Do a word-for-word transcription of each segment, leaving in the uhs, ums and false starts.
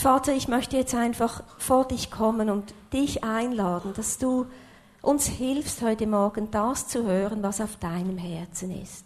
Vater, ich möchte jetzt einfach vor dich kommen und dich einladen, dass du uns hilfst, heute Morgen das zu hören, was auf deinem Herzen ist.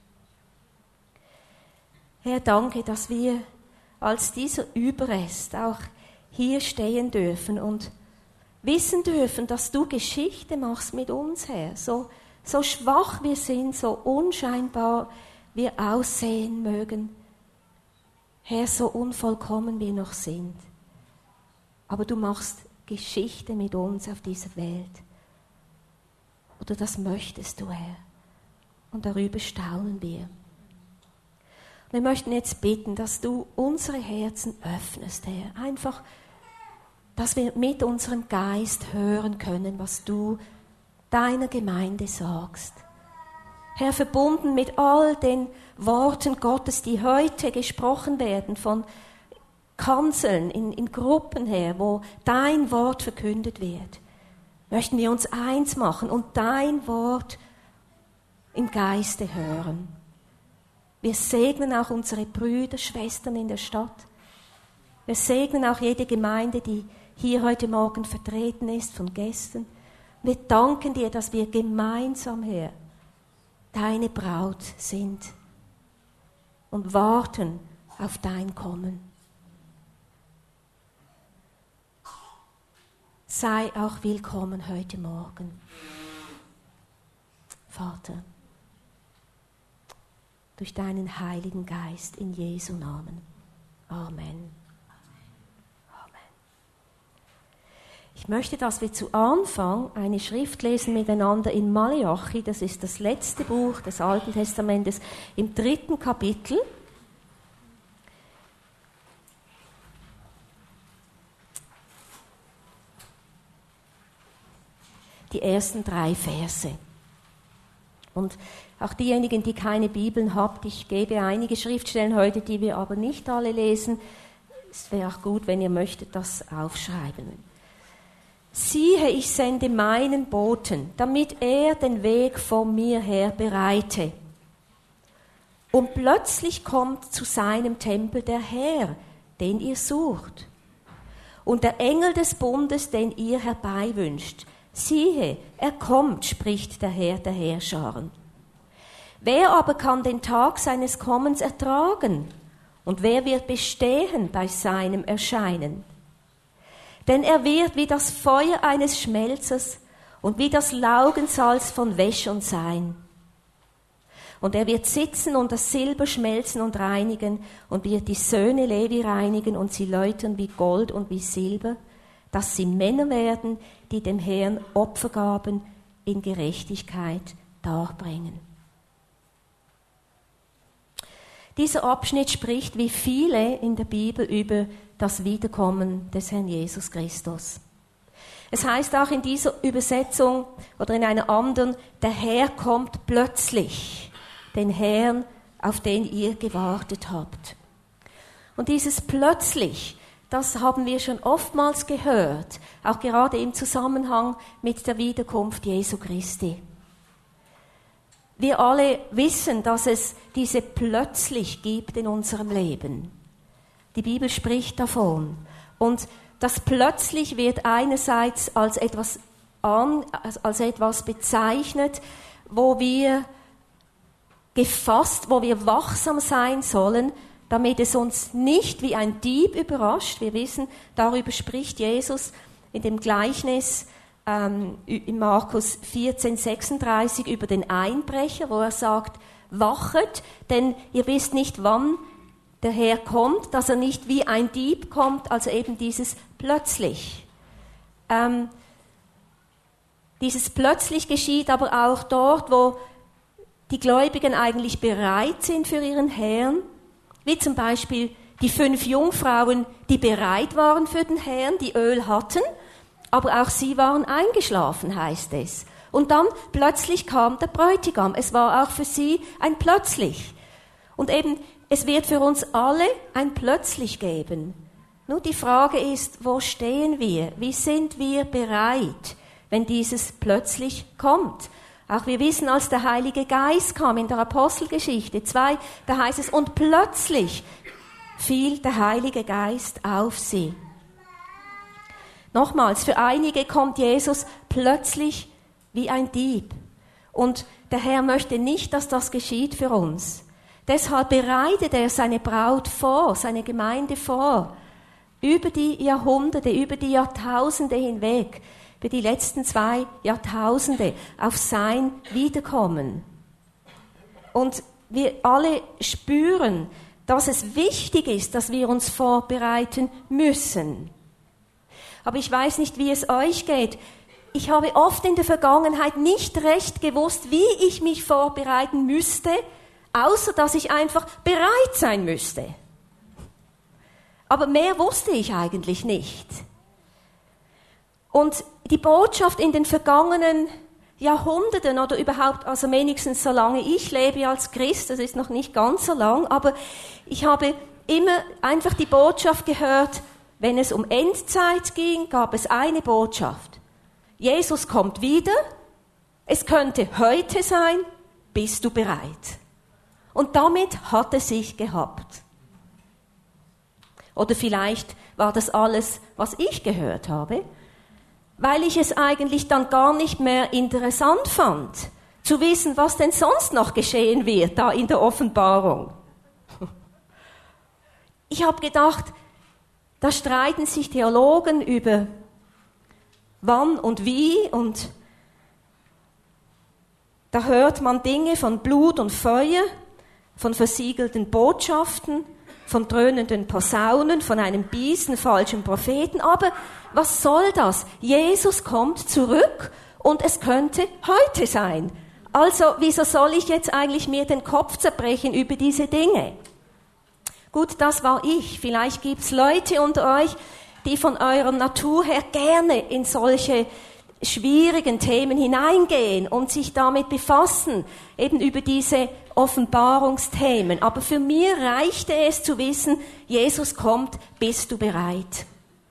Herr, danke, dass wir als dieser Überrest auch hier stehen dürfen und wissen dürfen, dass du Geschichte machst mit uns, Herr. So, so schwach wir sind, so unscheinbar wir aussehen mögen. Herr, so unvollkommen wir noch sind. Aber du machst Geschichte mit uns auf dieser Welt. Oder das möchtest du, Herr. Und darüber staunen wir. Wir möchten jetzt bitten, dass du unsere Herzen öffnest, Herr. Einfach, dass wir mit unserem Geist hören können, was du deiner Gemeinde sagst. Herr, verbunden mit all den Worten Gottes, die heute gesprochen werden, von Kanzeln, in, in Gruppen her, wo dein Wort verkündet wird, möchten wir uns eins machen und dein Wort im Geiste hören. Wir segnen auch unsere Brüder, Schwestern in der Stadt. Wir segnen auch jede Gemeinde, die hier heute Morgen vertreten ist von Gästen. Wir danken dir, dass wir gemeinsam, Herr, deine Braut sind und warten auf dein Kommen. Sei auch willkommen heute Morgen, Vater, durch deinen Heiligen Geist in Jesu Namen. Amen. Ich möchte, dass wir zu Anfang eine Schrift lesen miteinander in Maleachi, das ist das letzte Buch des Alten Testamentes, im dritten Kapitel. Die ersten drei Verse. Und auch diejenigen, die keine Bibeln habt, ich gebe einige Schriftstellen heute, die wir aber nicht alle lesen. Es wäre auch gut, wenn ihr möchtet, das aufschreiben. Siehe, ich sende meinen Boten, damit er den Weg vor mir her bereite. Und plötzlich kommt zu seinem Tempel der Herr, den ihr sucht. Und der Engel des Bundes, den ihr herbeiwünscht. Siehe, er kommt, spricht der Herr der Heerscharen. Wer aber kann den Tag seines Kommens ertragen? Und wer wird bestehen bei seinem Erscheinen? Denn er wird wie das Feuer eines Schmelzers und wie das Laugensalz von Wäschern sein. Und er wird sitzen und das Silber schmelzen und reinigen und wird die Söhne Levi reinigen und sie läutern wie Gold und wie Silber, dass sie Männer werden, die dem Herrn Opfergaben in Gerechtigkeit darbringen. Dieser Abschnitt spricht wie viele in der Bibel über das Wiederkommen des Herrn Jesus Christus. Es heißt auch in dieser Übersetzung oder in einer anderen, der Herr kommt plötzlich, den Herrn, auf den ihr gewartet habt. Und dieses plötzlich, das haben wir schon oftmals gehört, auch gerade im Zusammenhang mit der Wiederkunft Jesu Christi. Wir alle wissen, dass es diese plötzlich gibt in unserem Leben. Die Bibel spricht davon. Und das plötzlich wird einerseits als etwas, an, als etwas bezeichnet, wo wir gefasst, wo wir wachsam sein sollen, damit es uns nicht wie ein Dieb überrascht. Wir wissen, darüber spricht Jesus in dem Gleichnis ähm, in Markus vierzehn sechsunddreißig über den Einbrecher, wo er sagt, wachet, denn ihr wisst nicht, wann der Herr kommt, dass er nicht wie ein Dieb kommt, also eben dieses plötzlich. Ähm, dieses plötzlich geschieht aber auch dort, wo die Gläubigen eigentlich bereit sind für ihren Herrn, wie zum Beispiel die fünf Jungfrauen, die bereit waren für den Herrn, die Öl hatten, aber auch sie waren eingeschlafen, heißt es. Und dann plötzlich kam der Bräutigam. Es war auch für sie ein plötzlich. Und eben, es wird für uns alle ein plötzlich geben. Nur die Frage ist, wo stehen wir? Wie sind wir bereit, wenn dieses plötzlich kommt? Auch wir wissen, als der Heilige Geist kam in der Apostelgeschichte zwei, da heißt es, und plötzlich fiel der Heilige Geist auf sie. Nochmals, für einige kommt Jesus plötzlich wie ein Dieb. Und der Herr möchte nicht, dass das geschieht für uns. Deshalb bereitet er seine Braut vor, seine Gemeinde vor, über die Jahrhunderte, über die Jahrtausende hinweg, über die letzten zwei Jahrtausende auf sein Wiederkommen. Und wir alle spüren, dass es wichtig ist, dass wir uns vorbereiten müssen. Aber ich weiß nicht, wie es euch geht. Ich habe oft in der Vergangenheit nicht recht gewusst, wie ich mich vorbereiten müsste, außer dass ich einfach bereit sein müsste. Aber mehr wusste ich eigentlich nicht. Und die Botschaft in den vergangenen Jahrhunderten oder überhaupt, also wenigstens solange ich lebe als Christ, das ist noch nicht ganz so lang, aber ich habe immer einfach die Botschaft gehört, wenn es um Endzeit ging, gab es eine Botschaft. Jesus kommt wieder, es könnte heute sein, bist du bereit? Und damit hat es sich gehabt. Oder vielleicht war das alles, was ich gehört habe, weil ich es eigentlich dann gar nicht mehr interessant fand, zu wissen, was denn sonst noch geschehen wird, da in der Offenbarung. Ich habe gedacht, da streiten sich Theologen über wann und wie, und da hört man Dinge von Blut und Feuer, von versiegelten Botschaften, von dröhnenden Posaunen, von einem Biesen, falschen Propheten. Aber was soll das? Jesus kommt zurück und es könnte heute sein. Also wieso soll ich jetzt eigentlich mir den Kopf zerbrechen über diese Dinge? Gut, das war ich. Vielleicht gibt's Leute unter euch, die von eurer Natur her gerne in solche schwierigen Themen hineingehen und sich damit befassen, eben über diese Offenbarungsthemen. Aber für mich reichte es zu wissen, Jesus kommt, bist du bereit?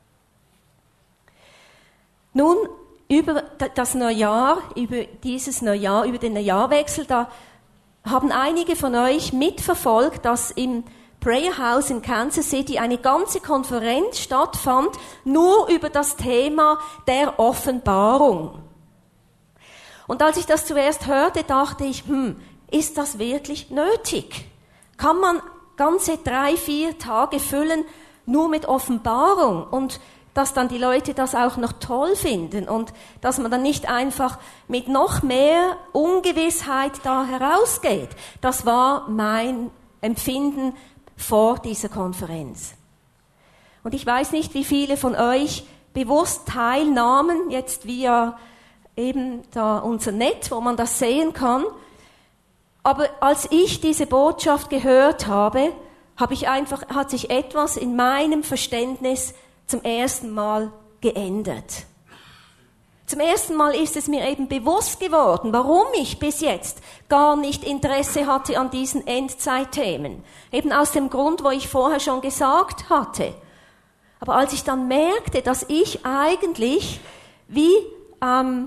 Nun, über das Neujahr, über dieses Neujahr, über den Neujahrwechsel, da haben einige von euch mitverfolgt, dass im Prayer House in Kansas City eine ganze Konferenz stattfand, nur über das Thema der Offenbarung. Und als ich das zuerst hörte, dachte ich, hm, ist das wirklich nötig? Kann man ganze drei, vier Tage füllen nur mit Offenbarung und dass dann die Leute das auch noch toll finden und dass man dann nicht einfach mit noch mehr Ungewissheit da herausgeht? Das war mein Empfinden vor dieser Konferenz. Und ich weiß nicht, wie viele von euch bewusst teilnahmen, jetzt via eben da unser Netz, wo man das sehen kann. Aber als ich diese Botschaft gehört habe, habe ich einfach, hat sich etwas in meinem Verständnis zum ersten Mal geändert. Zum ersten Mal ist es mir eben bewusst geworden, warum ich bis jetzt gar nicht Interesse hatte an diesen Endzeitthemen. Eben aus dem Grund, wo ich vorher schon gesagt hatte. Aber als ich dann merkte, dass ich eigentlich wie ähm,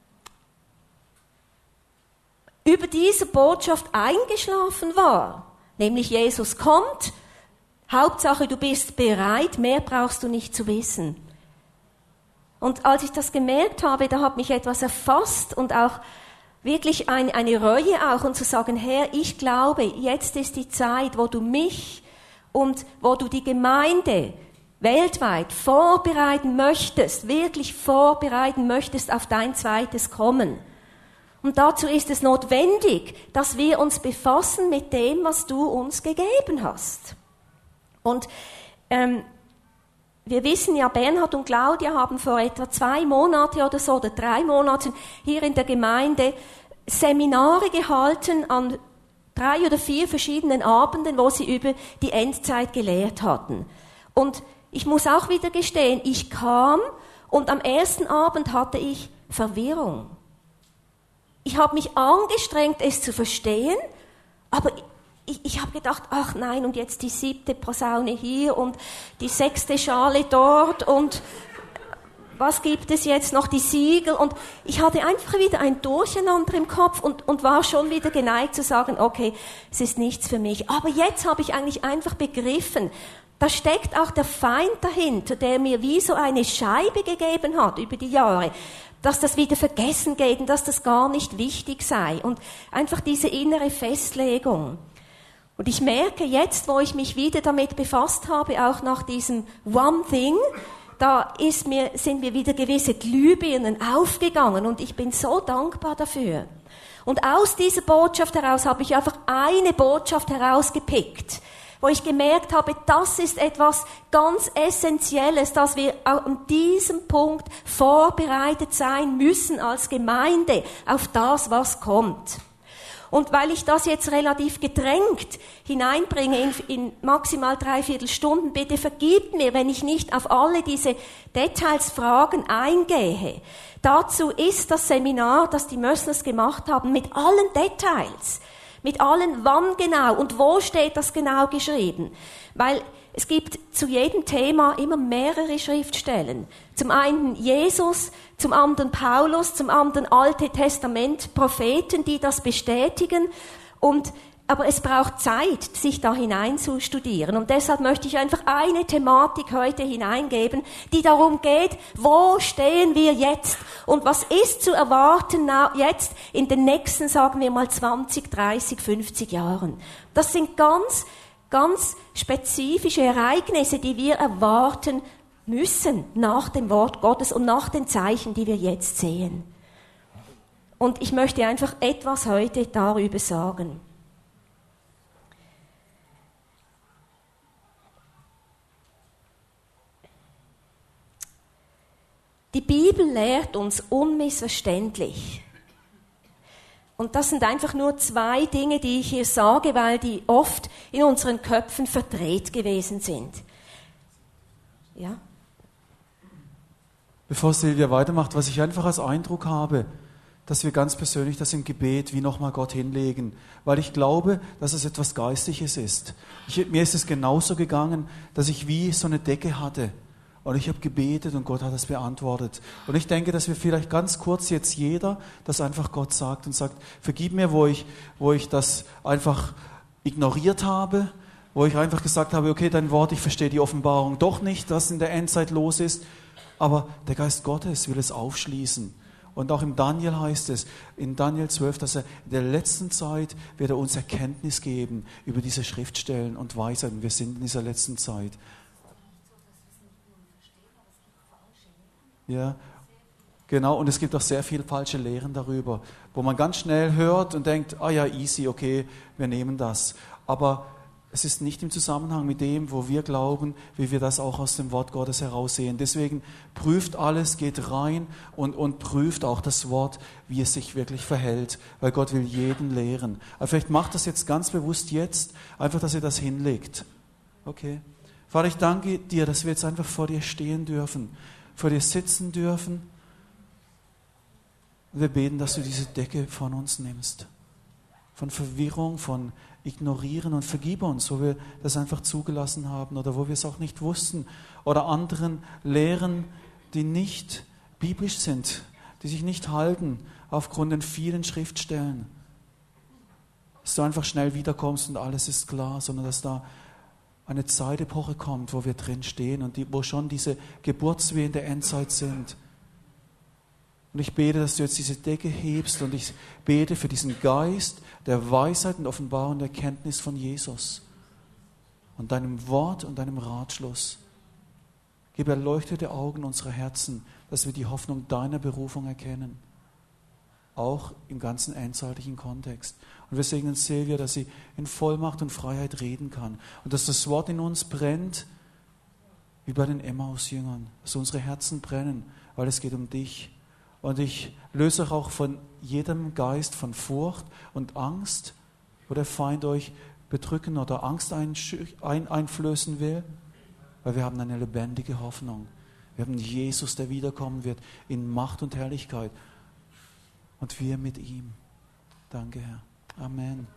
über diese Botschaft eingeschlafen war, nämlich Jesus kommt, Hauptsache du bist bereit, mehr brauchst du nicht zu wissen. Und als ich das gemerkt habe, da hat mich etwas erfasst und auch wirklich ein, eine Reue auch, und zu sagen, Herr, ich glaube, jetzt ist die Zeit, wo du mich und wo du die Gemeinde weltweit vorbereiten möchtest, wirklich vorbereiten möchtest auf dein zweites Kommen. Und dazu ist es notwendig, dass wir uns befassen mit dem, was du uns gegeben hast. Und ähm, wir wissen ja, Bernhard und Claudia haben vor etwa zwei Monate oder so, oder drei Monaten hier in der Gemeinde Seminare gehalten an drei oder vier verschiedenen Abenden, wo sie über die Endzeit gelehrt hatten. Und ich muss auch wieder gestehen, ich kam und am ersten Abend hatte ich Verwirrung. Ich habe mich angestrengt, es zu verstehen, aber ich, ich habe gedacht, ach nein, und jetzt die siebte Posaune hier und die sechste Schale dort und was gibt es jetzt noch, die Siegel, und ich hatte einfach wieder ein Durcheinander im Kopf und, und war schon wieder geneigt zu sagen, okay, es ist nichts für mich. Aber jetzt habe ich eigentlich einfach begriffen, da steckt auch der Feind dahinter, der mir wie so eine Scheibe gegeben hat über die Jahre, dass das wieder vergessen geht und dass das gar nicht wichtig sei. Und einfach diese innere Festlegung. Und ich merke jetzt, wo ich mich wieder damit befasst habe, auch nach diesem One Thing, da ist mir, sind mir wieder gewisse Glühbirnen aufgegangen und ich bin so dankbar dafür. Und aus dieser Botschaft heraus habe ich einfach eine Botschaft herausgepickt, wo ich gemerkt habe, das ist etwas ganz Essentielles, dass wir an diesem Punkt vorbereitet sein müssen als Gemeinde auf das, was kommt. Und weil ich das jetzt relativ gedrängt hineinbringe in, in maximal dreiviertel Stunden, bitte vergibt mir, wenn ich nicht auf alle diese Details, Fragen eingehe. Dazu ist das Seminar, das die Mösslers gemacht haben, mit allen Details. Mit allen, wann genau und wo steht das genau geschrieben. Weil es gibt zu jedem Thema immer mehrere Schriftstellen. Zum einen Jesus, zum anderen Paulus, zum anderen Alte Testament Propheten, die das bestätigen. Und, aber es braucht Zeit, sich da hineinzustudieren. Und deshalb möchte ich einfach eine Thematik heute hineingeben, die darum geht, wo stehen wir jetzt? Und was ist zu erwarten jetzt in den nächsten, sagen wir mal, zwanzig, dreißig, fünfzig Jahren? Das sind ganz, ganz spezifische Ereignisse, die wir erwarten müssen nach dem Wort Gottes und nach den Zeichen, die wir jetzt sehen. Und ich möchte einfach etwas heute darüber sagen. Die Bibel lehrt uns unmissverständlich. Und das sind einfach nur zwei Dinge, die ich hier sage, weil die oft in unseren Köpfen verdreht gewesen sind. Ja? Bevor Silvia weitermacht, was ich einfach als Eindruck habe, dass wir ganz persönlich das im Gebet wie nochmal Gott hinlegen, weil ich glaube, dass es etwas Geistliches ist. Ich, mir ist es genauso gegangen, dass ich wie so eine Decke hatte. Und ich habe gebetet und Gott hat es beantwortet. Und ich denke, dass wir vielleicht ganz kurz jetzt jeder das einfach Gott sagt und sagt, vergib mir, wo ich, wo ich das einfach ignoriert habe, wo ich einfach gesagt habe, okay, dein Wort, ich verstehe die Offenbarung doch nicht, was in der Endzeit los ist. Aber der Geist Gottes will es aufschließen. Und auch im Daniel heißt es, in Daniel zwölf, dass er in der letzten Zeit wird er uns Erkenntnis geben über diese Schriftstellen und Weisheiten. Wir sind in dieser letzten Zeit. Ja, genau. Und es gibt auch sehr viele falsche Lehren darüber, wo man ganz schnell hört und denkt, ah ja, easy, okay, wir nehmen das. Aber es ist nicht im Zusammenhang mit dem, wo wir glauben, wie wir das auch aus dem Wort Gottes heraussehen. Deswegen prüft alles, geht rein und, und prüft auch das Wort, wie es sich wirklich verhält, weil Gott will jeden lehren. Aber vielleicht macht das jetzt ganz bewusst jetzt, einfach, dass ihr das hinlegt. Okay. Vater, ich danke dir, dass wir jetzt einfach vor dir stehen dürfen, vor dir sitzen dürfen. Und wir beten, dass du diese Decke von uns nimmst. Von Verwirrung, von Ignorieren, und vergib uns, wo wir das einfach zugelassen haben oder wo wir es auch nicht wussten. Oder anderen Lehren, die nicht biblisch sind, die sich nicht halten aufgrund den vielen Schriftstellen. Dass du einfach schnell wiederkommst und alles ist klar, sondern dass da eine Zeitepoche kommt, wo wir drin stehen und die, wo schon diese Geburtswehen der Endzeit sind. Und ich bete, dass du jetzt diese Decke hebst, und ich bete für diesen Geist der Weisheit und Offenbarung der Kenntnis von Jesus und deinem Wort und deinem Ratschluss. Gib erleuchtete Augen unserer Herzen, dass wir die Hoffnung deiner Berufung erkennen, auch im ganzen endzeitlichen Kontext. Und wir segnen Silvia, dass sie in Vollmacht und Freiheit reden kann und dass das Wort in uns brennt, wie bei den Emmaus-Jüngern, dass unsere Herzen brennen, weil es geht um dich. Und ich löse auch von jedem Geist von Furcht und Angst, wo der Feind euch bedrücken oder Angst einflößen will, weil wir haben eine lebendige Hoffnung. Wir haben Jesus, der wiederkommen wird in Macht und Herrlichkeit. Und wir mit ihm. Danke, Herr. Amen.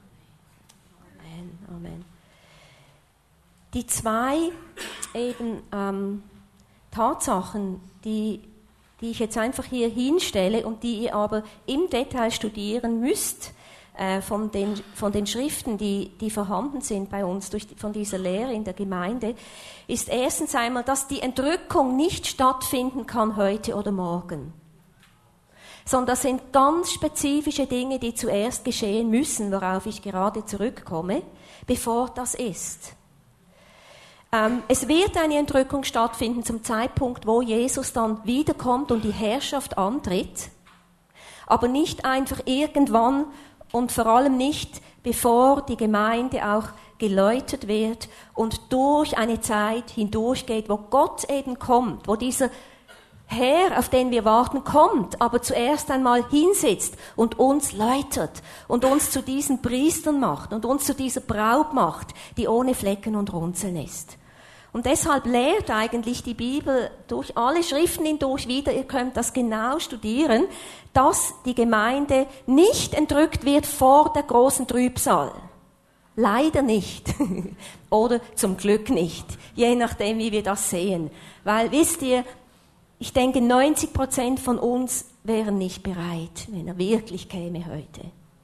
Amen, Amen. Die zwei eben ähm, Tatsachen, die, die ich jetzt einfach hier hinstelle und die ihr aber im Detail studieren müsst, äh, von, den, von den Schriften, die, die vorhanden sind bei uns, durch, von dieser Lehre in der Gemeinde, ist erstens einmal, dass die Entrückung nicht stattfinden kann heute oder morgen. Sondern das sind ganz spezifische Dinge, die zuerst geschehen müssen, worauf ich gerade zurückkomme, bevor das ist. Ähm, es wird eine Entrückung stattfinden zum Zeitpunkt, wo Jesus dann wiederkommt und die Herrschaft antritt, aber nicht einfach irgendwann und vor allem nicht, bevor die Gemeinde auch geläutet wird und durch eine Zeit hindurchgeht, wo Gott eben kommt, wo dieser Herr, auf den wir warten, kommt, aber zuerst einmal hinsetzt und uns läutert und uns zu diesen Priestern macht und uns zu dieser Braut macht, die ohne Flecken und Runzeln ist. Und deshalb lehrt eigentlich die Bibel durch alle Schriften hindurch wieder, ihr könnt das genau studieren, dass die Gemeinde nicht entrückt wird vor der großen Trübsal. Leider nicht. Oder zum Glück nicht. Je nachdem, wie wir das sehen. Weil, wisst ihr, ich denke, neunzig Prozent von uns wären nicht bereit, wenn er wirklich käme heute.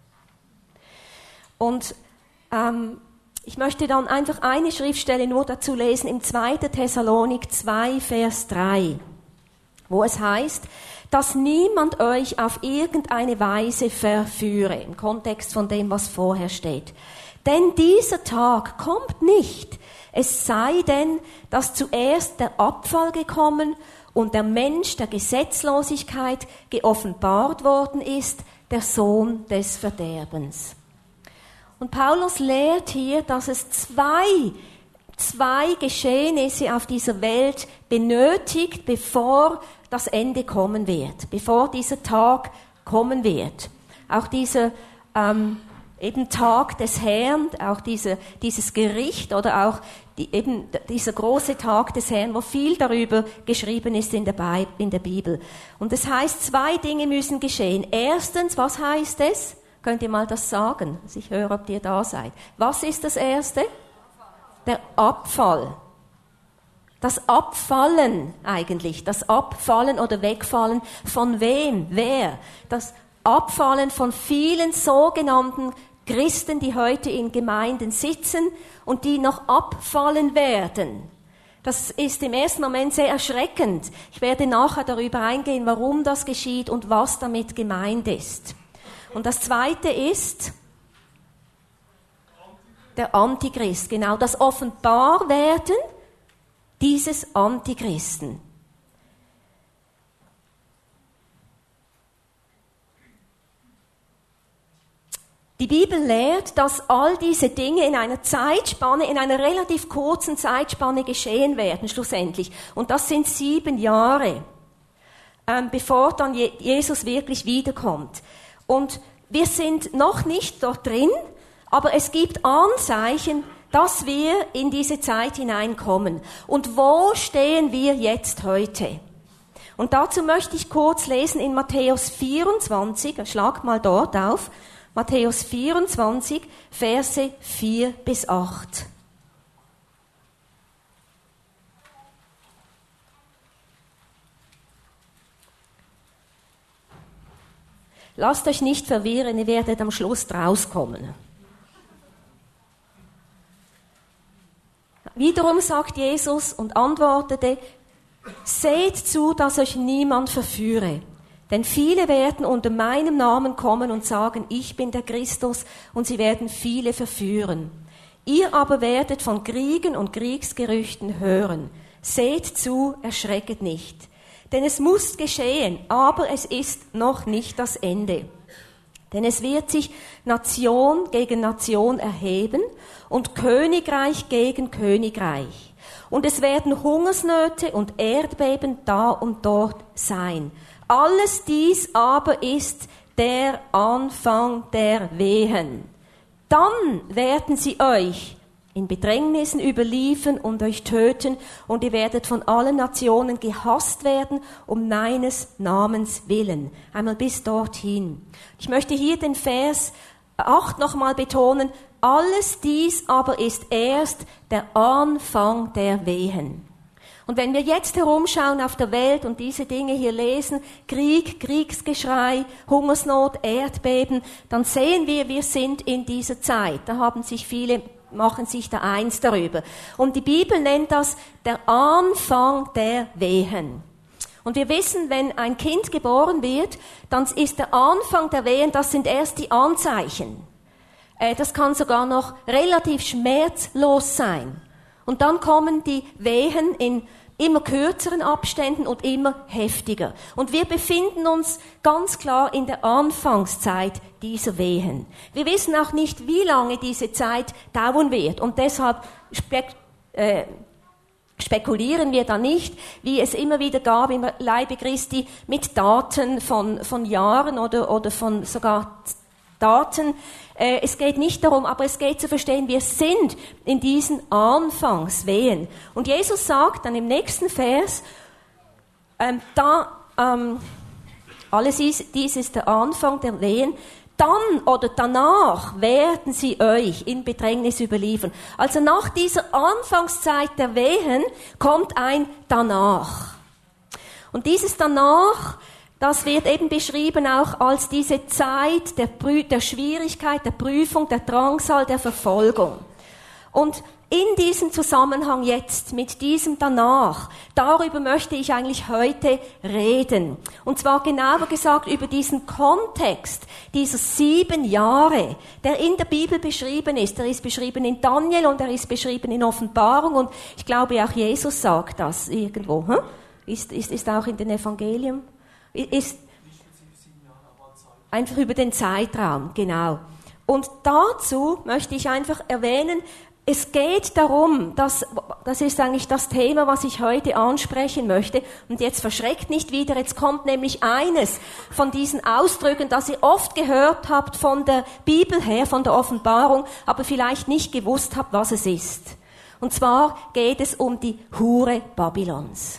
Und ähm, ich möchte dann einfach eine Schriftstelle nur dazu lesen, im zweiten Thessalonik zwei, Vers drei, wo es heißt, dass niemand euch auf irgendeine Weise verführe, im Kontext von dem, was vorher steht. Denn dieser Tag kommt nicht, es sei denn, dass zuerst der Abfall gekommen und der Mensch der Gesetzlosigkeit geoffenbart worden ist, der Sohn des Verderbens. Und Paulus lehrt hier, dass es zwei, zwei Geschehnisse auf dieser Welt benötigt, bevor das Ende kommen wird, bevor dieser Tag kommen wird. Auch dieser ähm, eben Tag des Herrn, auch diese, dieses Gericht oder auch die, eben dieser große Tag des Herrn, wo viel darüber geschrieben ist in der, Bi- in der Bibel. Und das heißt, zwei Dinge müssen geschehen. Erstens, was heißt es? Könnt ihr mal das sagen? Ich höre, ob ihr da seid. Was ist das Erste? Der Abfall. Das Abfallen eigentlich. Das Abfallen oder Wegfallen von wem? Wer? Das Abfallen von vielen sogenannten Christen, die heute in Gemeinden sitzen und die noch abfallen werden. Das ist im ersten Moment sehr erschreckend. Ich werde nachher darüber eingehen, warum das geschieht und was damit gemeint ist. Und das Zweite ist der Antichrist, genau, das Offenbarwerden dieses Antichristen. Die Bibel lehrt, dass all diese Dinge in einer Zeitspanne, in einer relativ kurzen Zeitspanne geschehen werden, schlussendlich. Und das sind sieben Jahre, ähm, bevor dann Je- Jesus wirklich wiederkommt. Und wir sind noch nicht dort drin, aber es gibt Anzeichen, dass wir in diese Zeit hineinkommen. Und wo stehen wir jetzt heute? Und dazu möchte ich kurz lesen in Matthäus vierundzwanzig, schlag mal dort auf, Matthäus vierundzwanzig, Verse vier bis acht. Lasst euch nicht verwirren, ihr werdet am Schluss rauskommen. Wiederum sagt Jesus und antwortete, seht zu, dass euch niemand verführe. Denn viele werden unter meinem Namen kommen und sagen, ich bin der Christus, und sie werden viele verführen. Ihr aber werdet von Kriegen und Kriegsgerüchten hören. Seht zu, erschrecket nicht. Denn es muss geschehen, aber es ist noch nicht das Ende. Denn es wird sich Nation gegen Nation erheben und Königreich gegen Königreich. Und es werden Hungersnöte und Erdbeben da und dort sein. Alles dies aber ist der Anfang der Wehen. Dann werden sie euch in Bedrängnissen überliefern und euch töten, und ihr werdet von allen Nationen gehasst werden, um meines Namens willen. Einmal bis dorthin. Ich möchte hier den Vers acht nochmal betonen. Alles dies aber ist erst der Anfang der Wehen. Und wenn wir jetzt herumschauen auf der Welt und diese Dinge hier lesen, Krieg, Kriegsgeschrei, Hungersnot, Erdbeben, dann sehen wir, wir sind in dieser Zeit. Da haben sich viele, machen sich da eins darüber. Und die Bibel nennt das der Anfang der Wehen. Und wir wissen, wenn ein Kind geboren wird, dann ist der Anfang der Wehen, das sind erst die Anzeichen. Das kann sogar noch relativ schmerzlos sein. Und dann kommen die Wehen in immer kürzeren Abständen und immer heftiger. Und wir befinden uns ganz klar in der Anfangszeit dieser Wehen. Wir wissen auch nicht, wie lange diese Zeit dauern wird. Und deshalb spek- äh, spekulieren wir da nicht, wie es immer wieder gab im Leibe Christi mit Daten von, von Jahren oder, oder von sogar Daten. Es geht nicht darum, aber es geht zu verstehen, wir sind in diesen Anfangswehen. Und Jesus sagt dann im nächsten Vers, ähm, da, ähm, alles ist, dies ist der Anfang der Wehen, dann oder danach werden sie euch in Bedrängnis überliefern. Also nach dieser Anfangszeit der Wehen kommt ein Danach. Und dieses Danach, das wird eben beschrieben auch als diese Zeit der, Prü- der Schwierigkeit, der Prüfung, der Drangsal, der Verfolgung. Und in diesem Zusammenhang jetzt, mit diesem Danach, darüber möchte ich eigentlich heute reden. Und zwar genauer gesagt über diesen Kontext dieser sieben Jahre, der in der Bibel beschrieben ist. Er ist beschrieben in Daniel und er ist beschrieben in Offenbarung und ich glaube auch Jesus sagt das irgendwo. Hm? Ist, ist, ist auch in den Evangelien. Ist einfach über den Zeitraum, genau. Und dazu möchte ich einfach erwähnen, es geht darum, dass, das ist eigentlich das Thema, was ich heute ansprechen möchte. Und jetzt verschreckt nicht wieder, jetzt kommt nämlich eines von diesen Ausdrücken, das ihr oft gehört habt von der Bibel her, von der Offenbarung, aber vielleicht nicht gewusst habt, was es ist. Und zwar geht es um die Hure Babylons.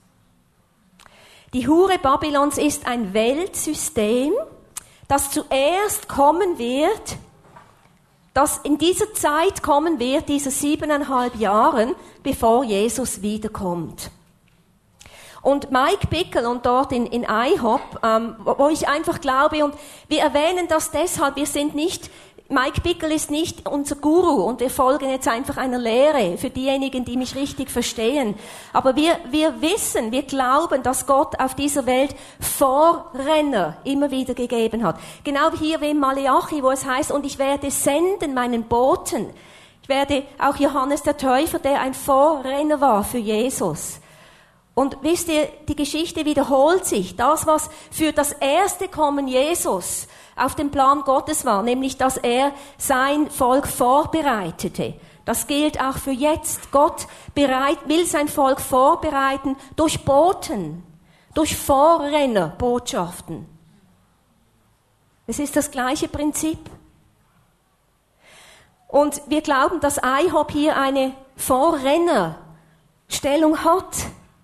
Die Hure Babylons ist ein Weltsystem, das zuerst kommen wird, das in dieser Zeit kommen wird, diese siebeneinhalb Jahren, bevor Jesus wiederkommt. Und Mike Bickle und dort in, in I Hop, ähm, wo, wo ich einfach glaube, und wir erwähnen das deshalb, wir sind nicht, Mike Bickle ist nicht unser Guru und wir folgen jetzt einfach einer Lehre für diejenigen, die mich richtig verstehen. Aber wir, wir wissen, wir glauben, dass Gott auf dieser Welt Vorrenner immer wieder gegeben hat. Genau hier wie in Maleachi, wo es heißt, und ich werde senden meinen Boten. Ich werde auch Johannes der Täufer, der ein Vorrenner war für Jesus. Und wisst ihr, die Geschichte wiederholt sich. Das, was für das erste Kommen Jesus auf dem Plan Gottes war, nämlich, dass er sein Volk vorbereitete. Das gilt auch für jetzt. Gott bereit, will sein Volk vorbereiten durch Boten, durch Vorrennerbotschaften. Es ist das gleiche Prinzip. Und wir glauben, dass I Hop hier eine Vorrennerstellung hat.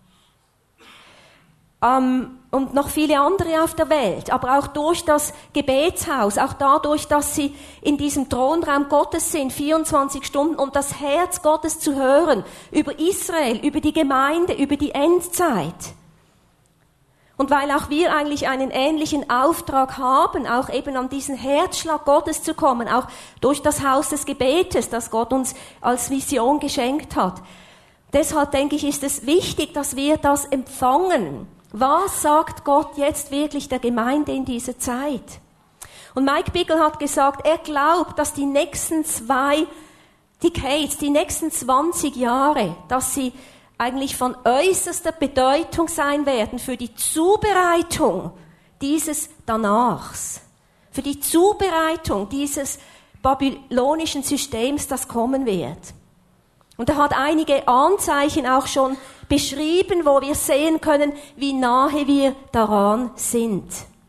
Ähm, und noch viele andere auf der Welt, aber auch durch das Gebetshaus, auch dadurch, dass sie in diesem Thronraum Gottes sind, vierundzwanzig Stunden, um das Herz Gottes zu hören, über Israel, über die Gemeinde, über die Endzeit. Und weil auch wir eigentlich einen ähnlichen Auftrag haben, auch eben an diesen Herzschlag Gottes zu kommen, auch durch das Haus des Gebetes, das Gott uns als Vision geschenkt hat. Deshalb denke ich, ist es wichtig, dass wir das empfangen. Was sagt Gott jetzt wirklich der Gemeinde in dieser Zeit? Und Mike Bickle hat gesagt, er glaubt, dass die nächsten zwei Decades, die nächsten zwanzig Jahre, dass sie eigentlich von äußerster Bedeutung sein werden für die Zubereitung dieses Danachs, für die Zubereitung dieses babylonischen Systems, das kommen wird. Und er hat einige Anzeichen auch schon beschrieben, wo wir sehen können, wie nahe wir daran sind.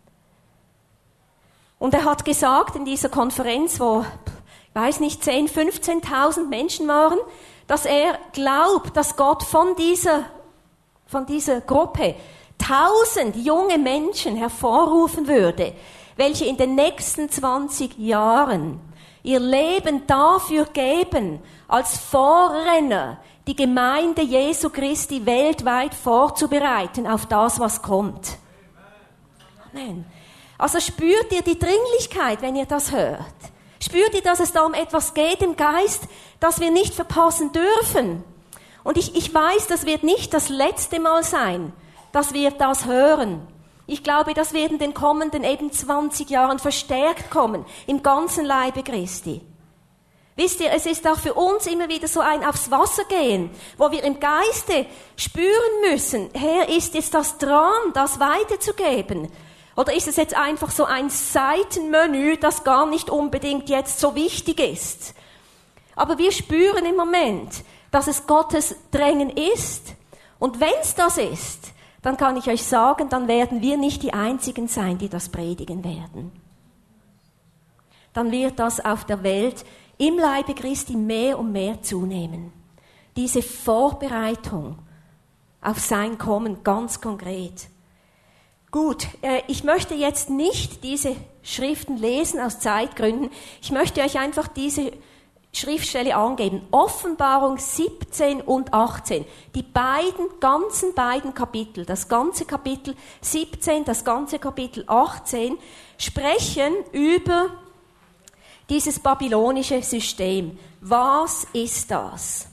Und er hat gesagt in dieser Konferenz, wo, ich weiß nicht, zehntausend, fünfzehntausend Menschen waren, dass er glaubt, dass Gott von dieser, von dieser Gruppe tausend junge Menschen hervorrufen würde, welche in den nächsten zwanzig Jahren ihr Leben dafür geben, als Vorrenner die Gemeinde Jesu Christi weltweit vorzubereiten auf das, was kommt. Amen. Also spürt ihr die Dringlichkeit, wenn ihr das hört? Spürt ihr, dass es da um etwas geht im Geist, das wir nicht verpassen dürfen? Und ich, ich weiß, das wird nicht das letzte Mal sein, dass wir das hören. Ich glaube, das wird in den kommenden eben zwanzig Jahren verstärkt kommen, im ganzen Leibe Christi. Wisst ihr, es ist auch für uns immer wieder so ein aufs Wasser gehen, wo wir im Geiste spüren müssen, Herr, ist jetzt das dran, das weiterzugeben? Oder ist es jetzt einfach so ein Seitenmenü, das gar nicht unbedingt jetzt so wichtig ist? Aber wir spüren im Moment, dass es Gottes Drängen ist. Und wenn es das ist, dann kann ich euch sagen, dann werden wir nicht die Einzigen sein, die das predigen werden. Dann wird das auf der Welt im Leibe Christi mehr und mehr zunehmen. Diese Vorbereitung auf sein Kommen ganz konkret. Gut, äh, ich möchte jetzt nicht diese Schriften lesen aus Zeitgründen. Ich möchte euch einfach diese Schriftstelle angeben. Offenbarung siebzehn und achtzehn. Die beiden, ganzen beiden Kapitel, das ganze Kapitel siebzehn, das ganze Kapitel achtzehn, sprechen über dieses babylonische System. Was ist das?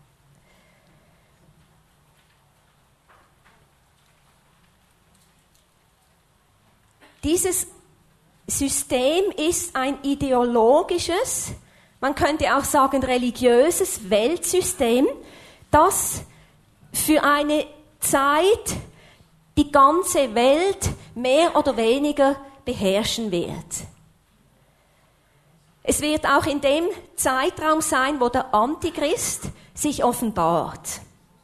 Dieses System ist ein ideologisches, man könnte auch sagen religiöses Weltsystem, das für eine Zeit die ganze Welt mehr oder weniger beherrschen wird. Es wird auch in dem Zeitraum sein, wo der Antichrist sich offenbart.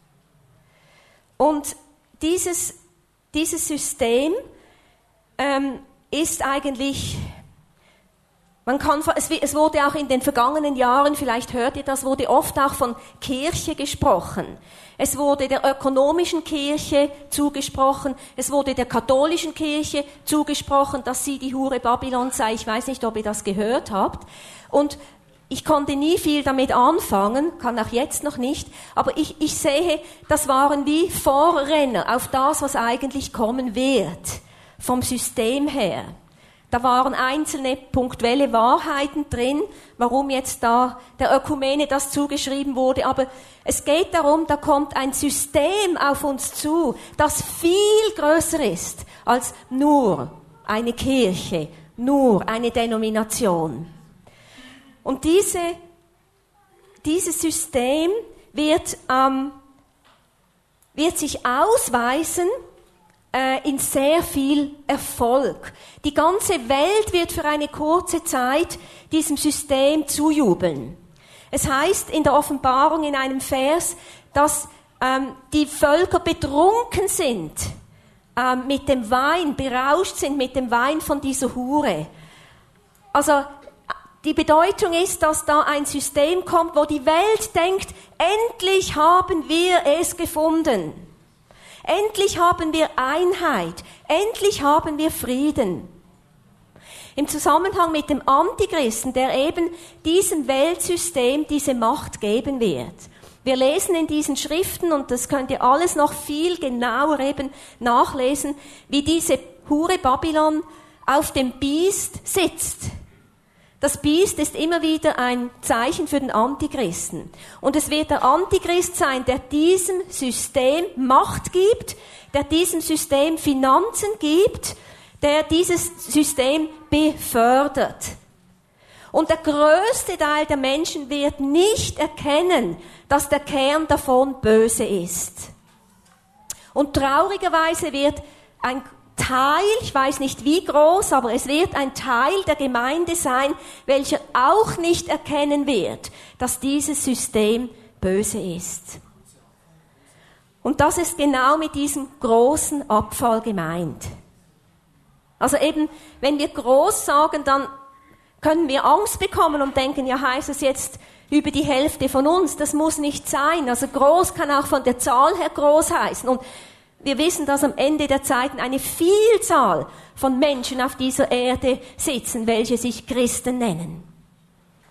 Und dieses, dieses System ähm, ist eigentlich, man kann, es, es wurde auch in den vergangenen Jahren, vielleicht hört ihr das, wurde oft auch von Kirche gesprochen. Es wurde der ökonomischen Kirche zugesprochen, es wurde der katholischen Kirche zugesprochen, dass sie die Hure Babylon sei. Ich weiß nicht, ob ihr das gehört habt. Und ich konnte nie viel damit anfangen, kann auch jetzt noch nicht, aber ich, ich sehe, das waren wie Vorrenner auf das, was eigentlich kommen wird, vom System her. Da waren einzelne punktuelle Wahrheiten drin, warum jetzt da der Ökumene das zugeschrieben wurde. Aber es geht darum, da kommt ein System auf uns zu, das viel größer ist als nur eine Kirche, nur eine Denomination. Und diese, dieses System wird, ähm, wird sich ausweisen in sehr viel Erfolg. Die ganze Welt wird für eine kurze Zeit diesem System zujubeln. Es heißt in der Offenbarung in einem Vers, dass ähm, die Völker betrunken sind ähm, mit dem Wein, berauscht sind mit dem Wein von dieser Hure. Also die Bedeutung ist, dass da ein System kommt, wo die Welt denkt, endlich haben wir es gefunden. Endlich haben wir Einheit. Endlich haben wir Frieden. Im Zusammenhang mit dem Antichristen, der eben diesem Weltsystem diese Macht geben wird. Wir lesen in diesen Schriften, und das könnt ihr alles noch viel genauer eben nachlesen, wie diese Hure Babylon auf dem Biest sitzt. Das Biest ist immer wieder ein Zeichen für den Antichristen. Und es wird der Antichrist sein, der diesem System Macht gibt, der diesem System Finanzen gibt, der dieses System befördert. Und der größte Teil der Menschen wird nicht erkennen, dass der Kern davon böse ist. Und traurigerweise wird ein Teil, ich weiß nicht wie groß, aber es wird ein Teil der Gemeinde sein, welcher auch nicht erkennen wird, dass dieses System böse ist. Und das ist genau mit diesem großen Abfall gemeint. Also eben, wenn wir groß sagen, dann können wir Angst bekommen und denken, ja, heißt es jetzt über die Hälfte von uns? Das muss nicht sein. Also groß kann auch von der Zahl her groß heißen. Und wir wissen, dass am Ende der Zeiten eine Vielzahl von Menschen auf dieser Erde sitzen, welche sich Christen nennen.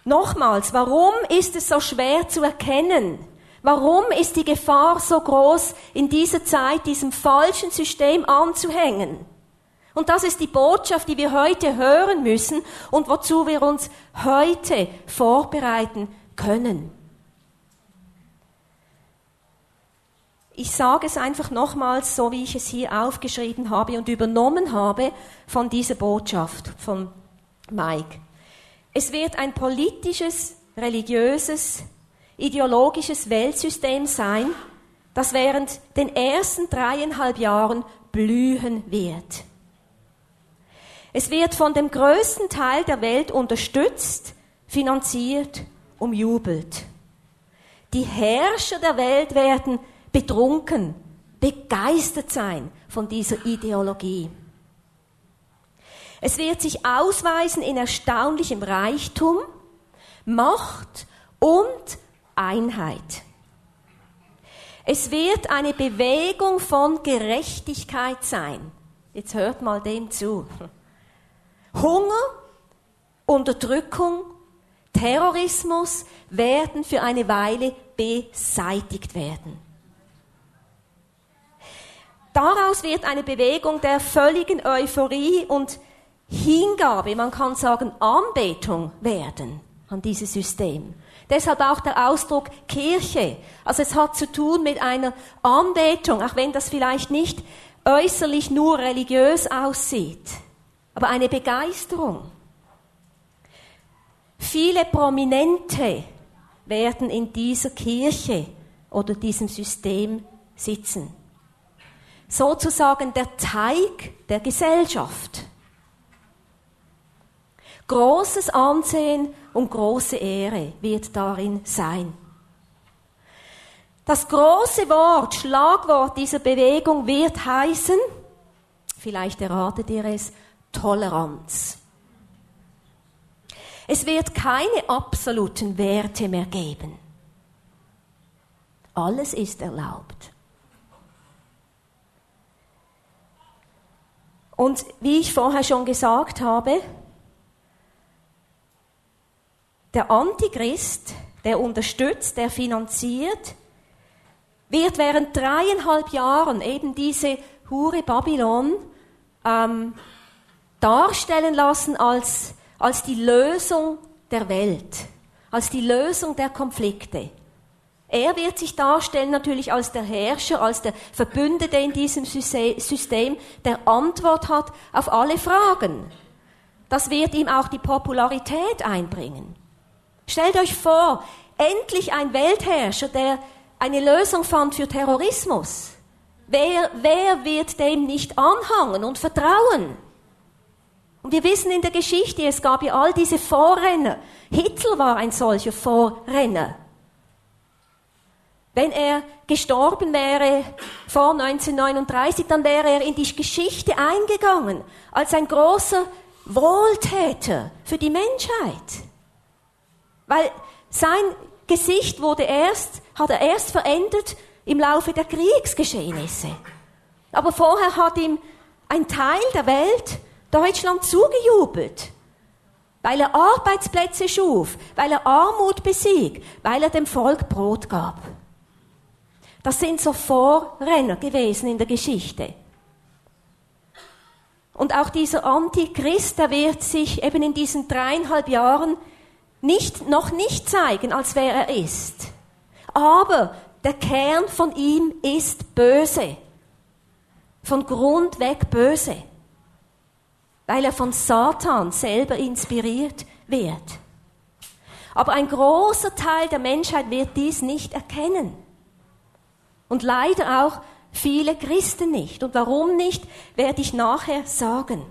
Nochmals, warum ist es so schwer zu erkennen? Warum ist die Gefahr so groß, in dieser Zeit diesem falschen System anzuhängen? Und das ist die Botschaft, die wir heute hören müssen und wozu wir uns heute vorbereiten können. Ich sage es einfach nochmals, so wie ich es hier aufgeschrieben habe und übernommen habe von dieser Botschaft von Mike. Es wird ein politisches, religiöses, ideologisches Weltsystem sein, das während den ersten dreieinhalb Jahren blühen wird. Es wird von dem größten Teil der Welt unterstützt, finanziert, umjubelt. Die Herrscher der Welt werden betrunken, begeistert sein von dieser Ideologie. Es wird sich ausweisen in erstaunlichem Reichtum, Macht und Einheit. Es wird eine Bewegung von Gerechtigkeit sein. Jetzt hört mal dem zu. Hunger, Unterdrückung, Terrorismus werden für eine Weile beseitigt werden. Daraus wird eine Bewegung der völligen Euphorie und Hingabe, man kann sagen Anbetung werden an dieses System. Deshalb auch der Ausdruck Kirche. Also es hat zu tun mit einer Anbetung, auch wenn das vielleicht nicht äußerlich nur religiös aussieht, aber eine Begeisterung. Viele Prominente werden in dieser Kirche oder diesem System sitzen. Sozusagen der Teig der Gesellschaft. Großes Ansehen und große Ehre wird darin sein. Das große Wort, Schlagwort dieser Bewegung wird heißen, vielleicht erratet ihr es, Toleranz. Es wird keine absoluten Werte mehr geben. Alles ist erlaubt. Und wie ich vorher schon gesagt habe, der Antichrist, der unterstützt, der finanziert, wird während dreieinhalb Jahren eben diese Hure Babylon ähm, darstellen lassen als, als die Lösung der Welt, als die Lösung der Konflikte. Er wird sich darstellen natürlich als der Herrscher, als der Verbündete in diesem System, der Antwort hat auf alle Fragen. Das wird ihm auch die Popularität einbringen. Stellt euch vor, endlich ein Weltherrscher, der eine Lösung fand für Terrorismus. Wer, wer wird dem nicht anhangen und vertrauen? Und wir wissen in der Geschichte, es gab ja all diese Vorrenner. Hitler war ein solcher Vorrenner. Wenn er gestorben wäre vor neunzehnhundertneununddreißig, dann wäre er in die Geschichte eingegangen als ein großer Wohltäter für die Menschheit. Weil sein Gesicht wurde erst, hat er erst verändert im Laufe der Kriegsgeschehnisse. Aber vorher hat ihm ein Teil der Welt, Deutschland, zugejubelt. Weil er Arbeitsplätze schuf, weil er Armut besiegt, weil er dem Volk Brot gab. Das sind so Vorrenner gewesen in der Geschichte. Und auch dieser Antichrist, der wird sich eben in diesen dreieinhalb Jahren nicht, noch nicht zeigen, als wer er ist. Aber der Kern von ihm ist böse. Von Grund weg böse. Weil er von Satan selber inspiriert wird. Aber ein großer Teil der Menschheit wird dies nicht erkennen. Und leider auch viele Christen nicht. Und warum nicht, werde ich nachher sagen.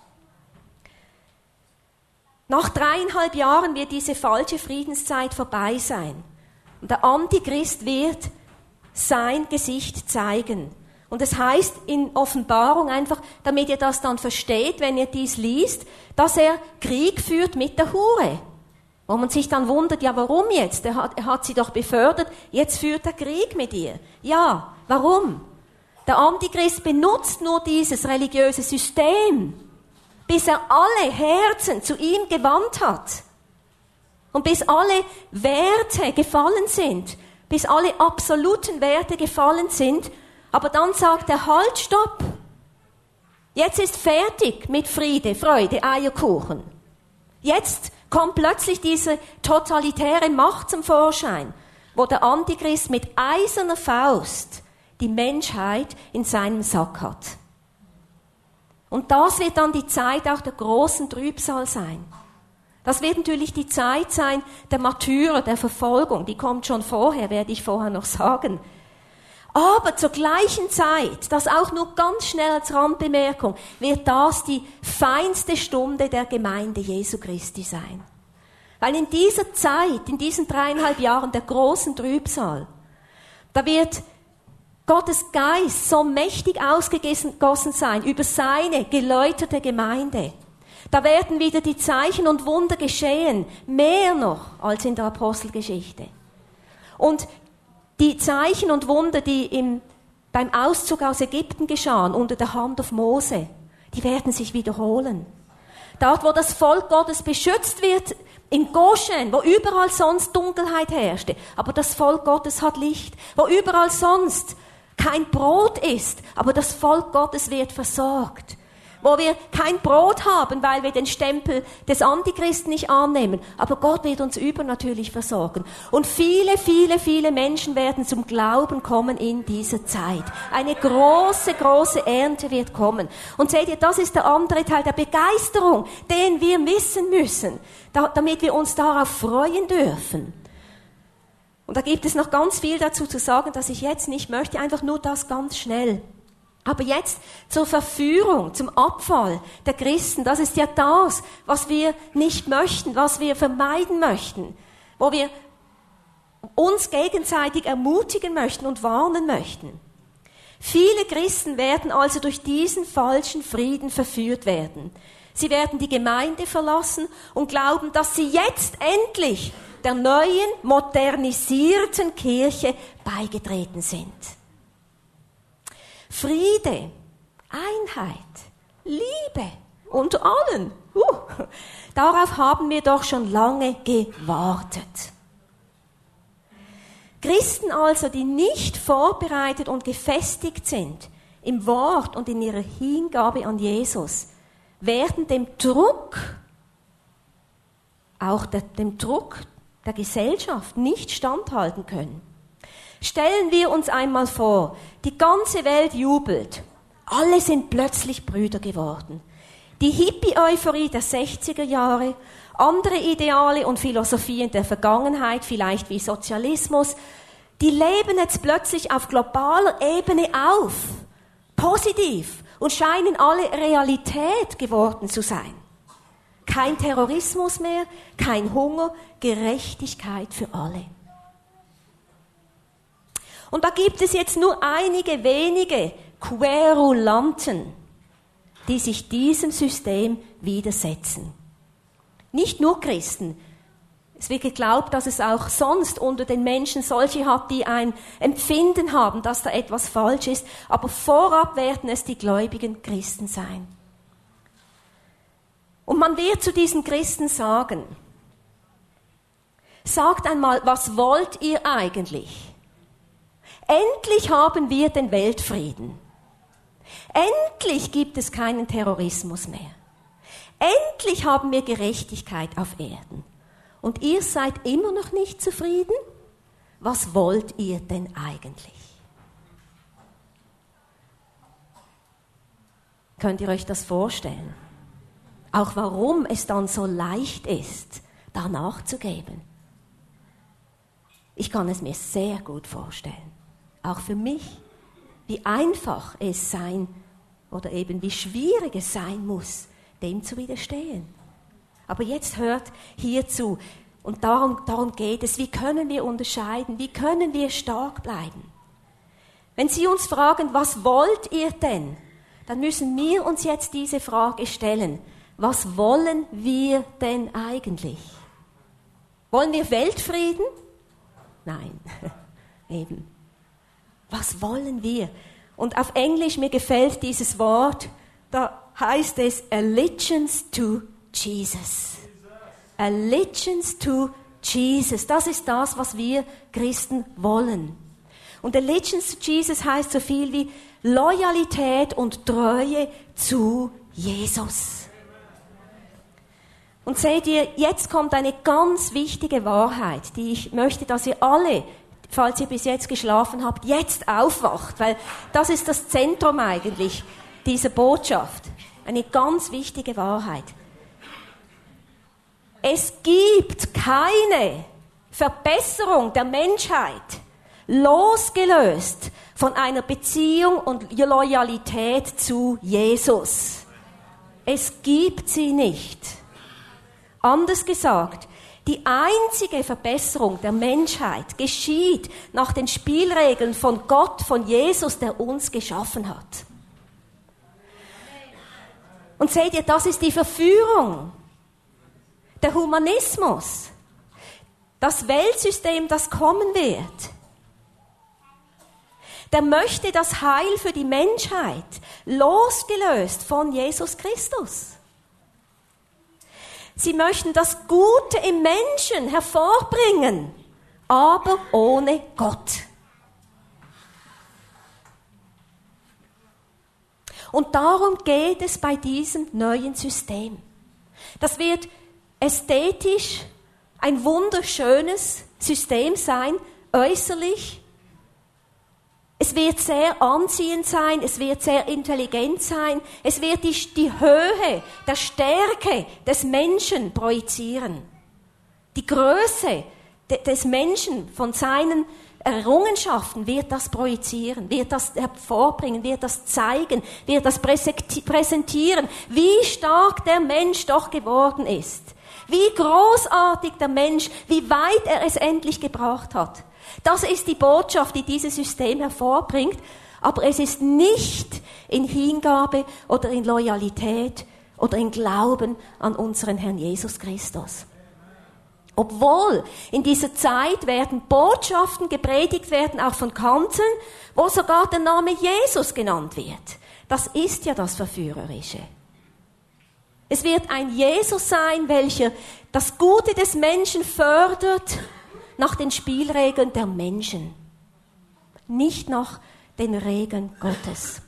Nach dreieinhalb Jahren wird diese falsche Friedenszeit vorbei sein. Und der Antichrist wird sein Gesicht zeigen. Und es heißt in Offenbarung einfach, damit ihr das dann versteht, wenn ihr dies liest, dass er Krieg führt mit der Hure. Wo man sich dann wundert, ja warum jetzt? Er hat, er hat sie doch befördert, jetzt führt er Krieg mit ihr. Ja, warum? Der Antichrist benutzt nur dieses religiöse System, bis er alle Herzen zu ihm gewandt hat. Und bis alle Werte gefallen sind, bis alle absoluten Werte gefallen sind, aber dann sagt er, halt, stopp. Jetzt ist fertig mit Friede, Freude, Eierkuchen. Jetzt kommt plötzlich diese totalitäre Macht zum Vorschein, wo der Antichrist mit eiserner Faust die Menschheit in seinem Sack hat. Und das wird dann die Zeit auch der großen Trübsal sein. Das wird natürlich die Zeit sein der Martyrer, der Verfolgung. Die kommt schon vorher, werde ich vorher noch sagen. Aber zur gleichen Zeit, das auch nur ganz schnell als Randbemerkung, wird das die feinste Stunde der Gemeinde Jesu Christi sein. Weil in dieser Zeit, in diesen dreieinhalb Jahren der großen Trübsal, da wird Gottes Geist so mächtig ausgegossen sein über seine geläuterte Gemeinde. Da werden wieder die Zeichen und Wunder geschehen, mehr noch als in der Apostelgeschichte. Und die Zeichen und Wunder, die im, beim Auszug aus Ägypten geschahen, unter der Hand auf Mose, die werden sich wiederholen. Dort, wo das Volk Gottes beschützt wird, in Goshen, wo überall sonst Dunkelheit herrschte, aber das Volk Gottes hat Licht, wo überall sonst kein Brot ist, aber das Volk Gottes wird versorgt. Wo wir kein Brot haben, weil wir den Stempel des Antichristen nicht annehmen. Aber Gott wird uns übernatürlich versorgen. Und viele, viele, viele Menschen werden zum Glauben kommen in dieser Zeit. Eine große, große Ernte wird kommen. Und seht ihr, das ist der andere Teil der Begeisterung, den wir wissen müssen, damit wir uns darauf freuen dürfen. Und da gibt es noch ganz viel dazu zu sagen, dass ich jetzt nicht möchte, einfach nur das ganz schnell. Aber jetzt zur Verführung, zum Abfall der Christen, das ist ja das, was wir nicht möchten, was wir vermeiden möchten, wo wir uns gegenseitig ermutigen möchten und warnen möchten. Viele Christen werden also durch diesen falschen Frieden verführt werden. Sie werden die Gemeinde verlassen und glauben, dass sie jetzt endlich der neuen, modernisierten Kirche beigetreten sind. Friede, Einheit, Liebe unter allen. Uh, darauf haben wir doch schon lange gewartet. Christen also, die nicht vorbereitet und gefestigt sind im Wort und in ihrer Hingabe an Jesus, werden dem Druck, auch der, dem Druck der Gesellschaft nicht standhalten können. Stellen wir uns einmal vor, die ganze Welt jubelt. Alle sind plötzlich Brüder geworden. Die Hippie-Euphorie der sechziger Jahre, andere Ideale und Philosophien der Vergangenheit, vielleicht wie Sozialismus, die leben jetzt plötzlich auf globaler Ebene auf. Positiv und scheinen alle Realität geworden zu sein. Kein Terrorismus mehr, kein Hunger, Gerechtigkeit für alle. Und da gibt es jetzt nur einige wenige Querulanten, die sich diesem System widersetzen. Nicht nur Christen. Es wird geglaubt, dass es auch sonst unter den Menschen solche hat, die ein Empfinden haben, dass da etwas falsch ist. Aber vorab werden es die gläubigen Christen sein. Und man wird zu diesen Christen sagen, sagt einmal, was wollt ihr eigentlich? Endlich haben wir den Weltfrieden. Endlich gibt es keinen Terrorismus mehr. Endlich haben wir Gerechtigkeit auf Erden. Und ihr seid immer noch nicht zufrieden? Was wollt ihr denn eigentlich? Könnt ihr euch das vorstellen? Auch warum es dann so leicht ist, da nachzugeben. Ich kann es mir sehr gut vorstellen. Auch für mich, wie einfach es sein oder eben wie schwierig es sein muss, dem zu widerstehen. Aber jetzt hört hierzu und darum, darum geht es, wie können wir unterscheiden, wie können wir stark bleiben. Wenn Sie uns fragen, was wollt ihr denn, dann müssen wir uns jetzt diese Frage stellen, was wollen wir denn eigentlich? Wollen wir Weltfrieden? Nein, eben. Was wollen wir? Und auf Englisch, mir gefällt dieses Wort, da heißt es Allegiance to Jesus. Allegiance to Jesus. Das ist das, was wir Christen wollen. Und Allegiance to Jesus heißt so viel wie Loyalität und Treue zu Jesus. Und seht ihr, jetzt kommt eine ganz wichtige Wahrheit, die ich möchte, dass ihr alle, falls ihr bis jetzt geschlafen habt, jetzt aufwacht, weil das ist das Zentrum eigentlich dieser Botschaft. Eine ganz wichtige Wahrheit. Es gibt keine Verbesserung der Menschheit, losgelöst von einer Beziehung und Loyalität zu Jesus. Es gibt sie nicht. Anders gesagt, die einzige Verbesserung der Menschheit geschieht nach den Spielregeln von Gott, von Jesus, der uns geschaffen hat. Und seht ihr, das ist die Verführung. Der Humanismus. Das Weltsystem, das kommen wird. Der möchte das Heil für die Menschheit, losgelöst von Jesus Christus. Sie möchten das Gute im Menschen hervorbringen, aber ohne Gott. Und darum geht es bei diesem neuen System. Das wird ästhetisch ein wunderschönes System sein, äußerlich. Es wird sehr anziehend sein, es wird sehr intelligent sein, es wird die, die Höhe der Stärke des Menschen projizieren. Die Größe de, des Menschen von seinen Errungenschaften wird das projizieren, wird das hervorbringen, wird das zeigen, wird das präsentieren, wie stark der Mensch doch geworden ist, wie großartig der Mensch, wie weit er es endlich gebracht hat. Das ist die Botschaft, die dieses System hervorbringt, aber es ist nicht in Hingabe oder in Loyalität oder in Glauben an unseren Herrn Jesus Christus. Obwohl in dieser Zeit werden Botschaften gepredigt werden, auch von Kanzeln, wo sogar der Name Jesus genannt wird. Das ist ja das Verführerische. Es wird ein Jesus sein, welcher das Gute des Menschen fördert, nach den Spielregeln der Menschen, nicht nach den Regeln Gottes.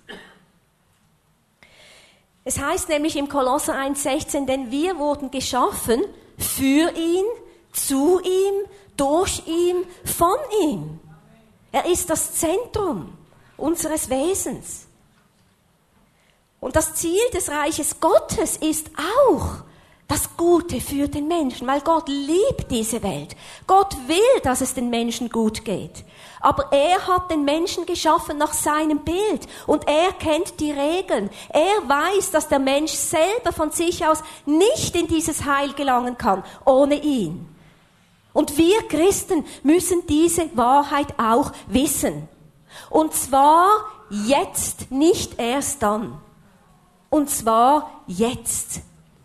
Es heißt nämlich im Kolosser eins sechzehn, denn wir wurden geschaffen für ihn, zu ihm, durch ihn, von ihm. Er ist das Zentrum unseres Wesens. Und das Ziel des Reiches Gottes ist auch das Gute für den Menschen, weil Gott liebt diese Welt. Gott will, dass es den Menschen gut geht. Aber er hat den Menschen geschaffen nach seinem Bild und er kennt die Regeln. Er weiß, dass der Mensch selber von sich aus nicht in dieses Heil gelangen kann, ohne ihn. Und wir Christen müssen diese Wahrheit auch wissen. Und zwar jetzt, nicht erst dann. Und zwar jetzt.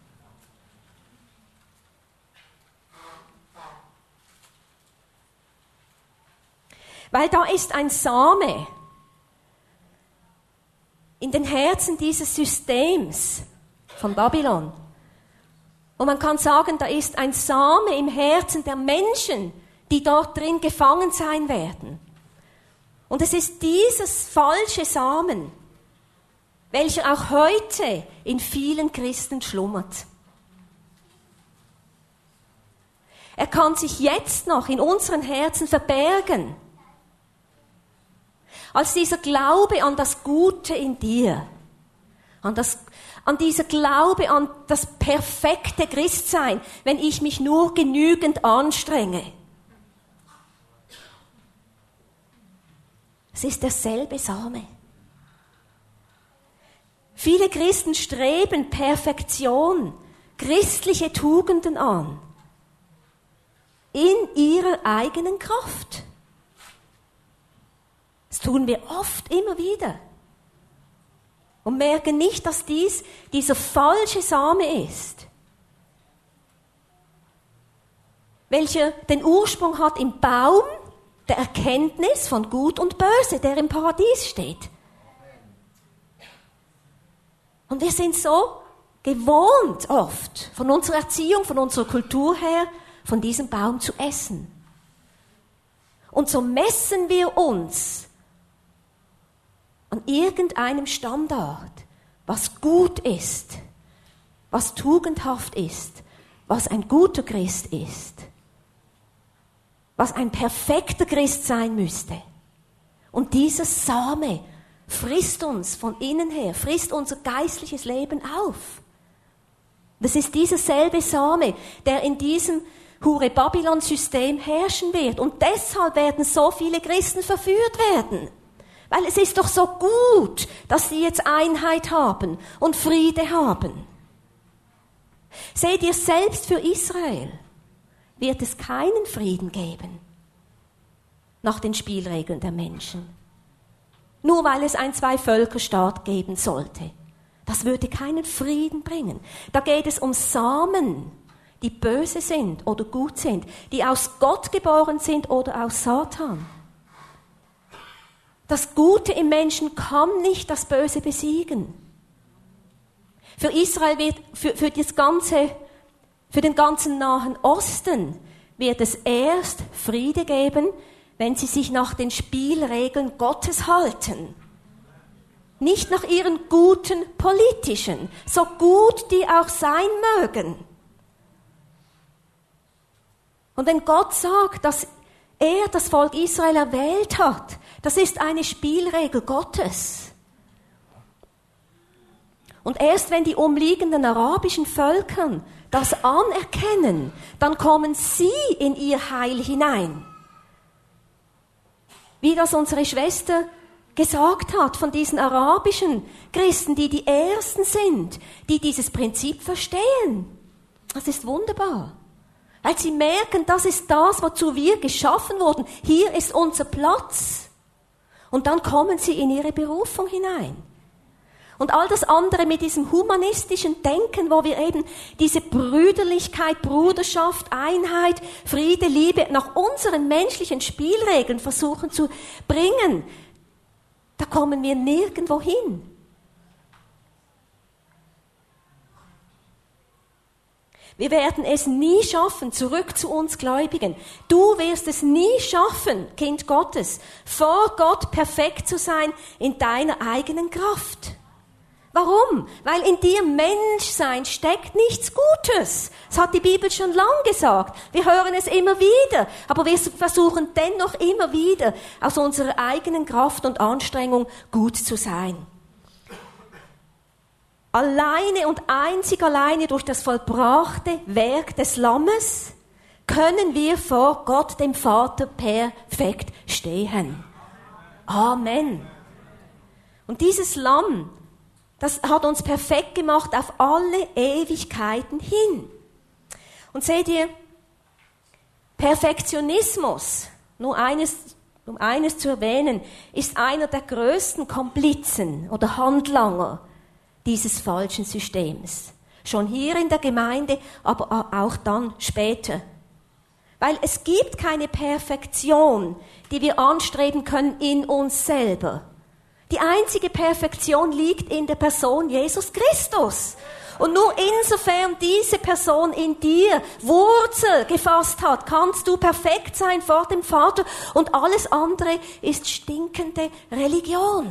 Weil da ist ein Same in den Herzen dieses Systems von Babylon. Und man kann sagen, da ist ein Same im Herzen der Menschen, die dort drin gefangen sein werden. Und es ist dieses falsche Samen, welcher auch heute in vielen Christen schlummert. Er kann sich jetzt noch in unseren Herzen verbergen. Als dieser Glaube an das Gute in dir, an, das, an dieser Glaube an das perfekte Christsein, wenn ich mich nur genügend anstrenge. Es ist derselbe Same. Viele Christen streben Perfektion, christliche Tugenden an, in ihrer eigenen Kraft. Das tun wir oft immer wieder. Und merken nicht, dass dies dieser falsche Same ist, welcher den Ursprung hat im Baum der Erkenntnis von Gut und Böse, der im Paradies steht. Und wir sind so gewohnt oft, von unserer Erziehung, von unserer Kultur her, von diesem Baum zu essen. Und so messen wir uns an irgendeinem Standard, was gut ist, was tugendhaft ist, was ein guter Christ ist, was ein perfekter Christ sein müsste. Und dieser Same frisst uns von innen her, frisst unser geistliches Leben auf. Das ist dieser selbe Same, der in diesem Hure-Babylon-System herrschen wird. Und deshalb werden so viele Christen verführt werden. Weil es ist doch so gut, dass sie jetzt Einheit haben und Friede haben. Seht ihr, selbst für Israel wird es keinen Frieden geben nach den Spielregeln der Menschen. Nur weil es ein Zwei-Völker-Staat geben sollte. Das würde keinen Frieden bringen. Da geht es um Samen, die böse sind oder gut sind, die aus Gott geboren sind oder aus Satan. Das Gute im Menschen kann nicht das Böse besiegen. Für Israel wird, für, für das ganze, für den ganzen Nahen Osten wird es erst Friede geben, wenn sie sich nach den Spielregeln Gottes halten. Nicht nach ihren guten politischen, so gut die auch sein mögen. Und wenn Gott sagt, dass er das Volk Israel erwählt hat, das ist eine Spielregel Gottes. Und erst wenn die umliegenden arabischen Völker das anerkennen, dann kommen sie in ihr Heil hinein. Wie das unsere Schwester gesagt hat von diesen arabischen Christen, die die Ersten sind, die dieses Prinzip verstehen. Das ist wunderbar. Weil sie merken, das ist das, wozu wir geschaffen wurden. Hier ist unser Platz. Und dann kommen sie in ihre Berufung hinein. Und all das andere mit diesem humanistischen Denken, wo wir eben diese Brüderlichkeit, Bruderschaft, Einheit, Friede, Liebe nach unseren menschlichen Spielregeln versuchen zu bringen, da kommen wir nirgendwo hin. Wir werden es nie schaffen, zurück zu uns Gläubigen. Du wirst es nie schaffen, Kind Gottes, vor Gott perfekt zu sein in deiner eigenen Kraft. Warum? Weil in dir Menschsein steckt nichts Gutes. Das hat die Bibel schon lang gesagt. Wir hören es immer wieder, aber wir versuchen dennoch immer wieder, aus unserer eigenen Kraft und Anstrengung gut zu sein. Alleine und einzig alleine durch das vollbrachte Werk des Lammes können wir vor Gott, dem Vater, perfekt stehen. Amen. Und dieses Lamm, das hat uns perfekt gemacht auf alle Ewigkeiten hin. Und seht ihr, Perfektionismus, nur eines, um eines zu erwähnen, ist einer der größten Komplizen oder Handlanger dieses falschen Systems. Schon hier in der Gemeinde, aber auch dann später. Weil es gibt keine Perfektion, die wir anstreben können in uns selber. Die einzige Perfektion liegt in der Person Jesus Christus. Und nur insofern diese Person in dir Wurzel gefasst hat, kannst du perfekt sein vor dem Vater und alles andere ist stinkende Religion.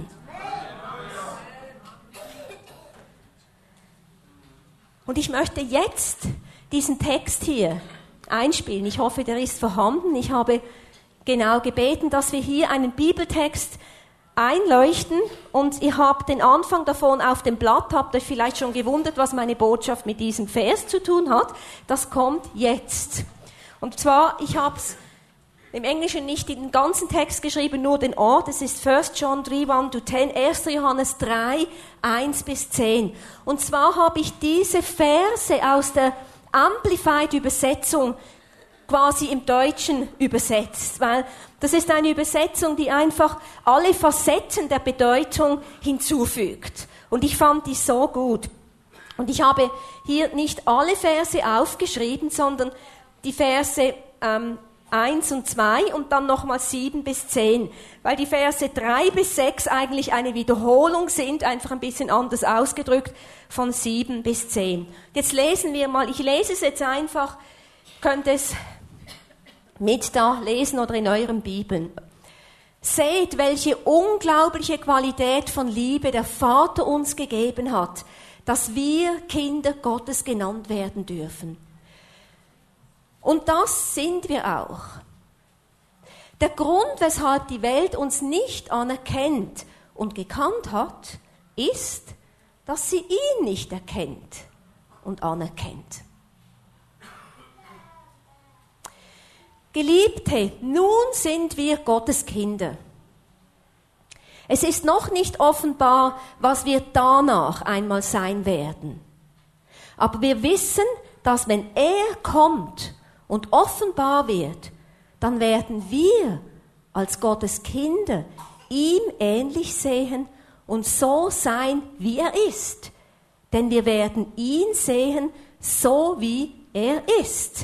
Und ich möchte jetzt diesen Text hier einspielen. Ich hoffe, der ist vorhanden. Ich habe genau gebeten, dass wir hier einen Bibeltext einleuchten und ihr habt den Anfang davon auf dem Blatt, habt euch vielleicht schon gewundert, was meine Botschaft mit diesem Vers zu tun hat. Das kommt jetzt. Und zwar, ich habe es im Englischen nicht den ganzen Text geschrieben, nur den Ort. Es ist First John drei, eins to zehn, erster Johannes drei, eins bis zehn. Und zwar habe ich diese Verse aus der Amplified Übersetzung quasi im Deutschen übersetzt, weil das ist eine Übersetzung, die einfach alle Facetten der Bedeutung hinzufügt. Und ich fand die so gut. Und ich habe hier nicht alle Verse aufgeschrieben, sondern die Verse ähm, eins und zwei und dann nochmal sieben bis zehn, weil die Verse drei bis sechs eigentlich eine Wiederholung sind, einfach ein bisschen anders ausgedrückt, von sieben bis zehn. Jetzt lesen wir mal, ich lese es jetzt einfach könnt es mit da lesen oder in euren Bibeln. Seht, welche unglaubliche Qualität von Liebe der Vater uns gegeben hat, dass wir Kinder Gottes genannt werden dürfen. Und das sind wir auch. Der Grund, weshalb die Welt uns nicht anerkennt und gekannt hat, ist, dass sie ihn nicht erkennt und anerkennt. Geliebte, nun sind wir Gottes Kinder. Es ist noch nicht offenbar, was wir danach einmal sein werden. Aber wir wissen, dass wenn er kommt und offenbar wird, dann werden wir als Gottes Kinder ihm ähnlich sehen und so sein, wie er ist. Denn wir werden ihn sehen, so wie er ist.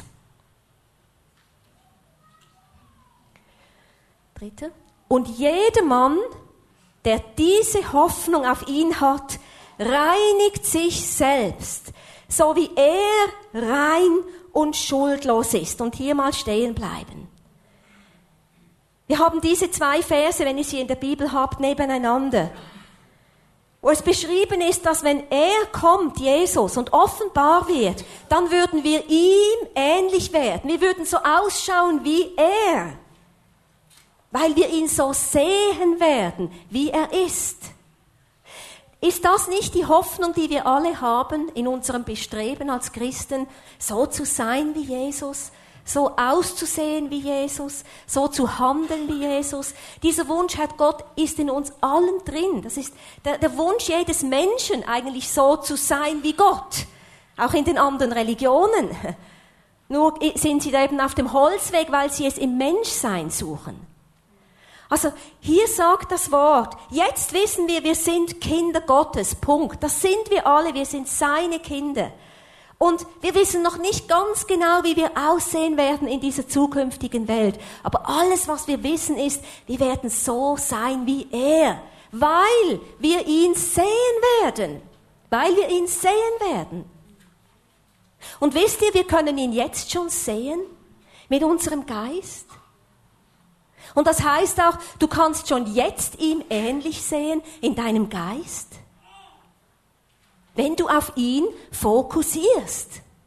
Dritte. Und jedermann, der diese Hoffnung auf ihn hat, reinigt sich selbst, so wie er rein und schuldlos ist. Und hier mal stehen bleiben. Wir haben diese zwei Verse, wenn ihr sie in der Bibel habt, nebeneinander, wo es beschrieben ist, dass wenn er kommt, Jesus, und offenbar wird, dann würden wir ihm ähnlich werden. Wir würden so ausschauen wie er, weil wir ihn so sehen werden, wie er ist. Ist das nicht die Hoffnung, die wir alle haben in unserem Bestreben als Christen, so zu sein wie Jesus, so auszusehen wie Jesus, so zu handeln wie Jesus? Dieser Wunsch hat Gott, ist in uns allen drin. Das ist der, der Wunsch jedes Menschen, eigentlich so zu sein wie Gott. Auch in den anderen Religionen. Nur sind sie da eben auf dem Holzweg, weil sie es im Menschsein suchen. Also hier sagt das Wort, jetzt wissen wir, wir sind Kinder Gottes, Punkt. Das sind wir alle, wir sind seine Kinder. Und wir wissen noch nicht ganz genau, wie wir aussehen werden in dieser zukünftigen Welt. Aber alles, was wir wissen, ist, wir werden so sein wie er, weil wir ihn sehen werden. Weil wir ihn sehen werden. Und wisst ihr, wir können ihn jetzt schon sehen mit unserem Geist. Und das heißt auch, du kannst schon jetzt ihm ähnlich sehen in deinem Geist, wenn du auf ihn fokussierst.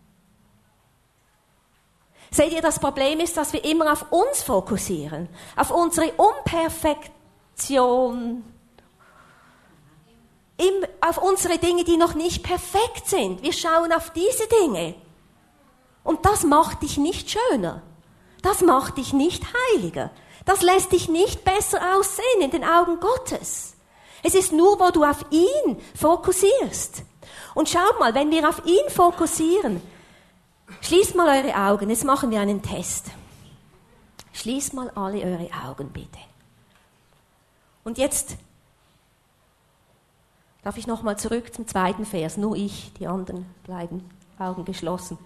Seht ihr, das Problem ist, dass wir immer auf uns fokussieren, auf unsere Unperfektion, auf unsere Dinge, die noch nicht perfekt sind. Wir schauen auf diese Dinge. Und das macht dich nicht schöner. Das macht dich nicht heiliger. Das lässt dich nicht besser aussehen in den Augen Gottes. Es ist nur, wo du auf ihn fokussierst. Und schaut mal, wenn wir auf ihn fokussieren, schließt mal eure Augen, jetzt machen wir einen Test. Schließt mal alle eure Augen, bitte. Und jetzt darf ich nochmal zurück zum zweiten Vers. Nur ich, die anderen bleiben Augen geschlossen.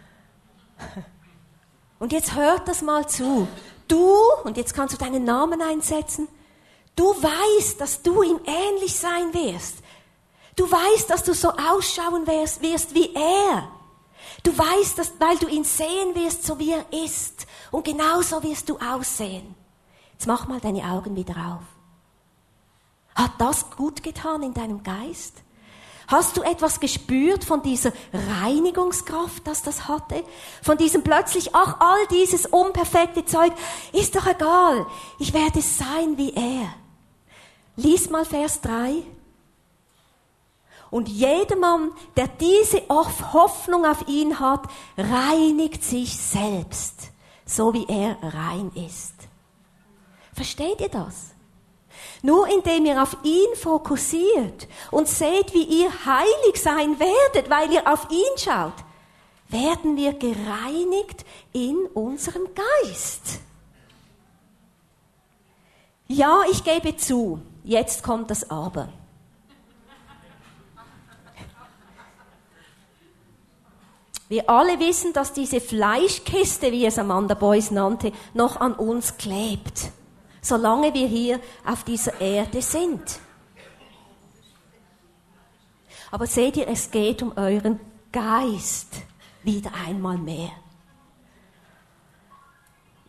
Und jetzt hört das mal zu. Du, und jetzt kannst du deinen Namen einsetzen, du weißt, dass du ihm ähnlich sein wirst. Du weißt, dass du so ausschauen wirst, wirst wie er. Du weißt, dass, weil du ihn sehen wirst, so wie er ist. Und genauso wirst du aussehen. Jetzt mach mal deine Augen wieder auf. Hat das gut getan in deinem Geist? Hast du etwas gespürt von dieser Reinigungskraft, dass das hatte? Von diesem plötzlich, ach, all dieses unperfekte Zeug, ist doch egal. Ich werde sein wie er. Lies mal Vers drei. Und jedermann, der diese Hoffnung auf ihn hat, reinigt sich selbst, so wie er rein ist. Versteht ihr das? Nur indem ihr auf ihn fokussiert und seht, wie ihr heilig sein werdet, weil ihr auf ihn schaut, werden wir gereinigt in unserem Geist. Ja, ich gebe zu, jetzt kommt das Aber. Wir alle wissen, dass diese Fleischkiste, wie es Amanda Boyce nannte, noch an uns klebt. Solange wir hier auf dieser Erde sind. Aber seht ihr, es geht um euren Geist wieder einmal mehr.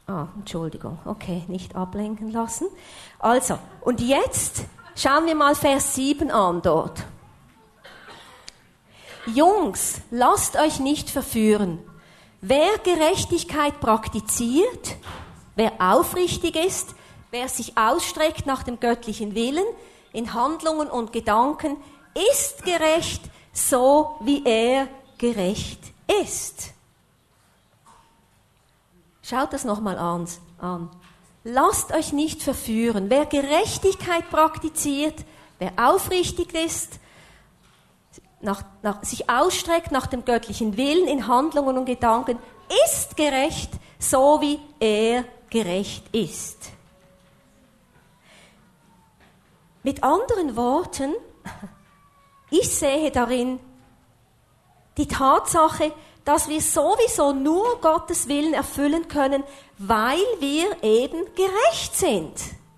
Ah, Entschuldigung, okay, nicht ablenken lassen. Also, und jetzt schauen wir mal Vers sieben an dort. Jungs, lasst euch nicht verführen. Wer Gerechtigkeit praktiziert, wer aufrichtig ist, wer sich ausstreckt nach dem göttlichen Willen, in Handlungen und Gedanken, ist gerecht, so wie er gerecht ist. Schaut das nochmal an, an. Lasst euch nicht verführen. Wer Gerechtigkeit praktiziert, wer aufrichtig ist, nach, nach, sich ausstreckt nach dem göttlichen Willen in Handlungen und Gedanken, ist gerecht, so wie er gerecht ist. Mit anderen Worten, ich sehe darin die Tatsache, dass wir sowieso nur Gottes Willen erfüllen können, weil wir eben gerecht sind.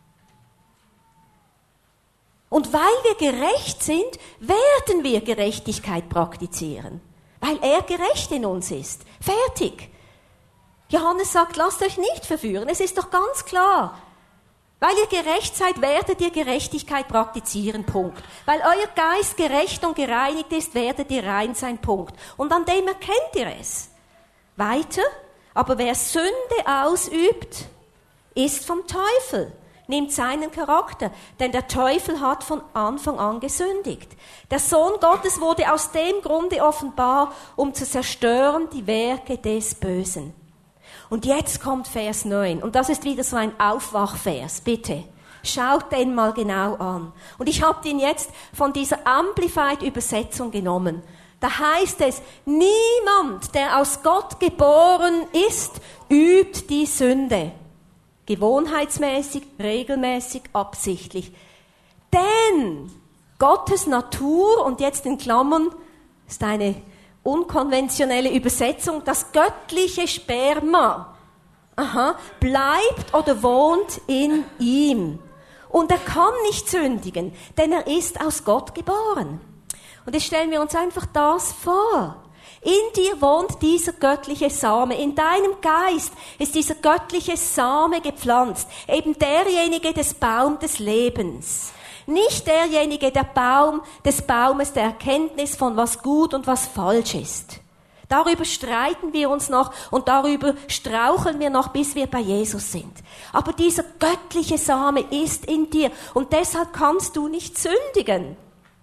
Und weil wir gerecht sind, werden wir Gerechtigkeit praktizieren. Weil er gerecht in uns ist. Fertig. Johannes sagt, lasst euch nicht verführen. Es ist doch ganz klar. Weil ihr gerecht seid, werdet ihr Gerechtigkeit praktizieren, Punkt. Weil euer Geist gerecht und gereinigt ist, werdet ihr rein sein, Punkt. Und an dem erkennt ihr es. Weiter, aber wer Sünde ausübt, ist vom Teufel, nimmt seinen Charakter, denn der Teufel hat von Anfang an gesündigt. Der Sohn Gottes wurde aus dem Grunde offenbar, um zu zerstören die Werke des Bösen. Und jetzt kommt Vers neun. Und das ist wieder so ein Aufwachvers. Bitte, schaut den mal genau an. Und ich habe den jetzt von dieser Amplified-Übersetzung genommen. Da heißt es, niemand, der aus Gott geboren ist, übt die Sünde. Gewohnheitsmäßig, regelmäßig, absichtlich. Denn Gottes Natur, und jetzt in Klammern, ist eine unkonventionelle Übersetzung, das göttliche Sperma, aha, bleibt oder wohnt in ihm. Und er kann nicht sündigen, denn er ist aus Gott geboren. Und jetzt stellen wir uns einfach das vor. In dir wohnt dieser göttliche Same. In deinem Geist ist dieser göttliche Same gepflanzt. Eben derjenige des Baums des Lebens. Nicht derjenige, der Baum des Baumes der Erkenntnis von was gut und was falsch ist. Darüber streiten wir uns noch und darüber straucheln wir noch, bis wir bei Jesus sind. Aber dieser göttliche Same ist in dir und deshalb kannst du nicht sündigen.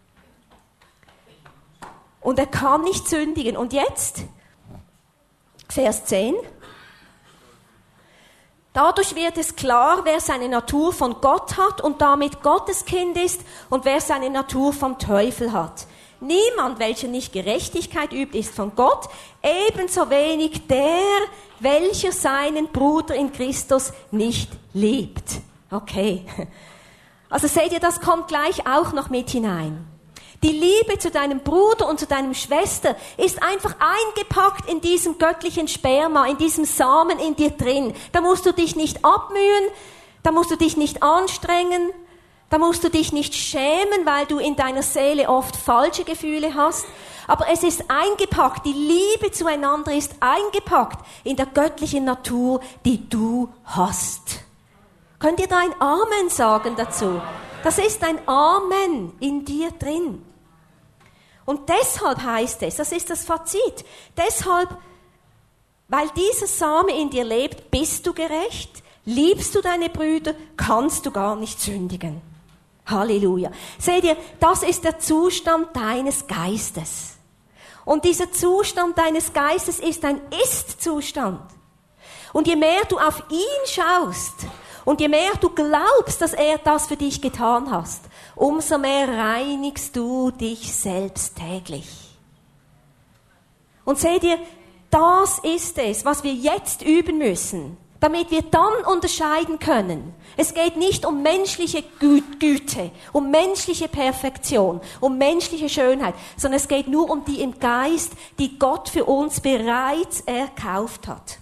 Und er kann nicht sündigen. Und jetzt, Vers zehn. Dadurch wird es klar, wer seine Natur von Gott hat und damit Gottes Kind ist und wer seine Natur vom Teufel hat. Niemand, welcher nicht Gerechtigkeit übt, ist von Gott, ebenso wenig der, welcher seinen Bruder in Christus nicht liebt. Okay. Also seht ihr, das kommt gleich auch noch mit hinein. Die Liebe zu deinem Bruder und zu deinem Schwester ist einfach eingepackt in diesem göttlichen Sperma, in diesem Samen in dir drin. Da musst du dich nicht abmühen, da musst du dich nicht anstrengen, da musst du dich nicht schämen, weil du in deiner Seele oft falsche Gefühle hast. Aber es ist eingepackt, die Liebe zueinander ist eingepackt in der göttlichen Natur, die du hast. Könnt ihr da ein Amen sagen dazu? Das ist ein Amen in dir drin. Und deshalb heißt es, das ist das Fazit, deshalb, weil dieser Same in dir lebt, bist du gerecht, liebst du deine Brüder, kannst du gar nicht sündigen. Halleluja. Seht ihr, das ist der Zustand deines Geistes. Und dieser Zustand deines Geistes ist ein Ist-Zustand. Und je mehr du auf ihn schaust, und je mehr du glaubst, dass er das für dich getan hast, umso mehr reinigst du dich selbst täglich. Und seht ihr, das ist es, was wir jetzt üben müssen, damit wir dann unterscheiden können. Es geht nicht um menschliche Gü- Güte, um menschliche Perfektion, um menschliche Schönheit, sondern es geht nur um die im Geist, die Gott für uns bereits erkauft hat.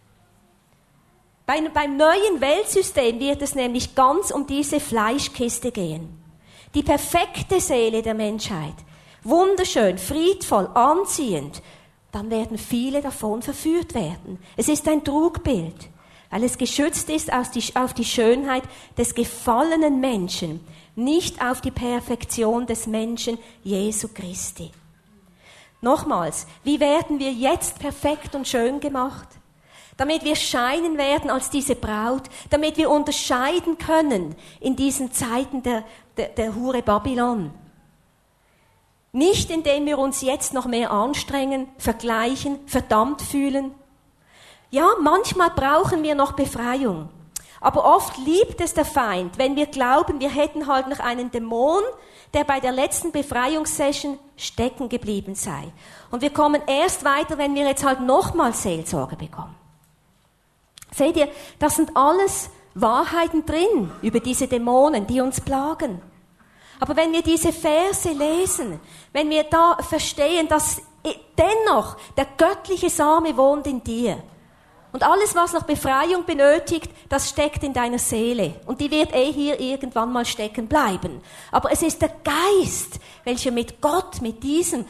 Beim, beim neuen Weltsystem wird es nämlich ganz um diese Fleischkiste gehen. Die perfekte Seele der Menschheit. Wunderschön, friedvoll, anziehend. Dann werden viele davon verführt werden. Es ist ein Trugbild. weil es geschützt ist auf die Schönheit des gefallenen Menschen, nicht auf die Perfektion des Menschen Jesu Christi. Nochmals, wie werden wir jetzt perfekt und schön gemacht? Damit wir scheinen werden als diese Braut, damit wir unterscheiden können in diesen Zeiten der, der, der Hure Babylon. Nicht indem wir uns jetzt noch mehr anstrengen, vergleichen, verdammt fühlen. Ja, manchmal brauchen wir noch Befreiung. Aber oft liebt es der Feind, wenn wir glauben, wir hätten halt noch einen Dämon, der bei der letzten Befreiungssession stecken geblieben sei. Und wir kommen erst weiter, wenn wir jetzt halt nochmal Seelsorge bekommen. Seht ihr, das sind alles Wahrheiten drin über diese Dämonen, die uns plagen. Aber wenn wir diese Verse lesen, wenn wir da verstehen, dass dennoch der göttliche Same wohnt in dir und alles, was noch Befreiung benötigt, das steckt in deiner Seele und die wird eh hier irgendwann mal stecken bleiben. Aber es ist der Geist, welcher mit Gott, mit diesem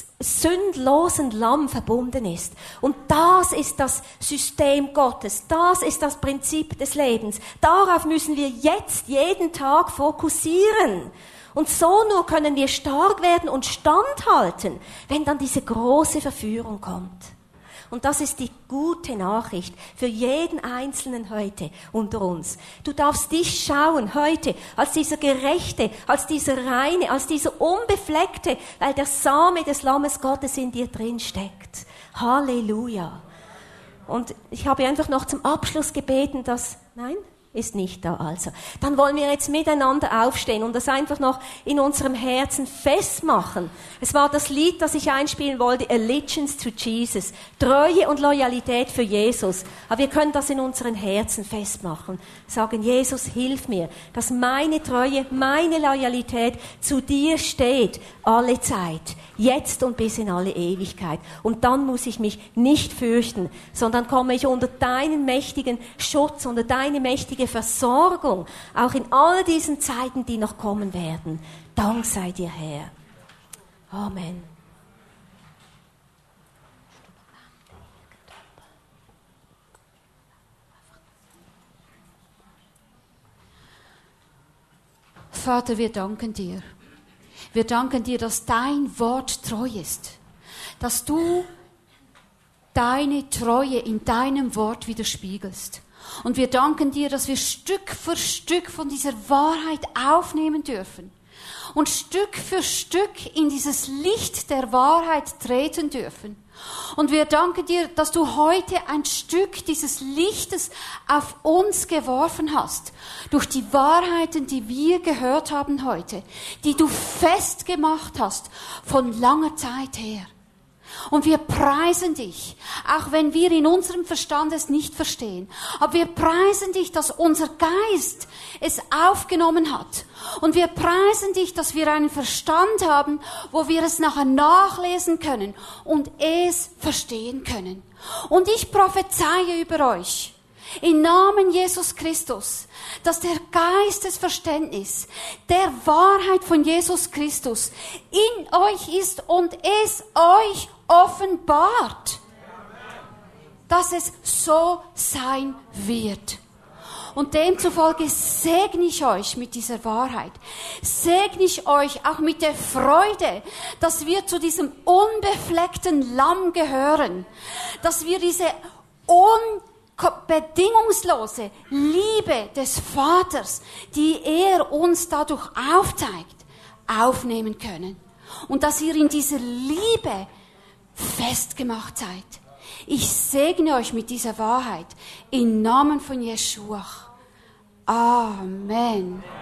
sündlosen Lamm verbunden ist. Und das ist das System Gottes. Das ist das Prinzip des Lebens. Darauf müssen wir jetzt jeden Tag fokussieren. Und so nur können wir stark werden und standhalten, wenn dann diese große Verführung kommt. Und das ist die gute Nachricht für jeden Einzelnen heute unter uns. Du darfst dich schauen heute als dieser Gerechte, als dieser Reine, als dieser Unbefleckte, weil der Same des Lammes Gottes in dir drin steckt. Halleluja. Und ich habe einfach noch zum Abschluss gebeten, dass, nein? Ist nicht da also. Dann wollen wir jetzt miteinander aufstehen und das einfach noch in unserem Herzen festmachen. Es war das Lied, das ich einspielen wollte, Allegiance to Jesus. Treue und Loyalität für Jesus. Aber wir können das in unseren Herzen festmachen. Sagen, Jesus, hilf mir, dass meine Treue, meine Loyalität zu dir steht, alle Zeit. Jetzt und bis in alle Ewigkeit. Und dann muss ich mich nicht fürchten, sondern komme ich unter deinen mächtigen Schutz, unter deine mächtige Versorgung, auch in all diesen Zeiten, die noch kommen werden. Dank sei dir, Herr. Amen. Vater, wir danken dir. Wir danken dir, dass dein Wort treu ist, dass du deine Treue in deinem Wort widerspiegelst. Und wir danken dir, dass wir Stück für Stück von dieser Wahrheit aufnehmen dürfen und Stück für Stück in dieses Licht der Wahrheit treten dürfen. Und wir danken dir, dass du heute ein Stück dieses Lichtes auf uns geworfen hast, durch die Wahrheiten, die wir gehört haben heute, die du festgemacht hast von langer Zeit her. Und wir preisen dich, auch wenn wir in unserem Verstand es nicht verstehen. Aber wir preisen dich, dass unser Geist es aufgenommen hat. Und wir preisen dich, dass wir einen Verstand haben, wo wir es nachher nachlesen können und es verstehen können. Und ich prophezeie über euch, im Namen Jesus Christus, dass der Geist des Verständnisses, der Wahrheit von Jesus Christus in euch ist und es euch offenbart, dass es so sein wird. Und demzufolge segne ich euch mit dieser Wahrheit. Segne ich euch auch mit der Freude, dass wir zu diesem unbefleckten Lamm gehören. Dass wir diese unbedingungslose Liebe des Vaters, die er uns dadurch aufzeigt, aufnehmen können. Und dass ihr in dieser Liebe festgemacht seid. Ich segne euch mit dieser Wahrheit im Namen von Jeschua. Amen.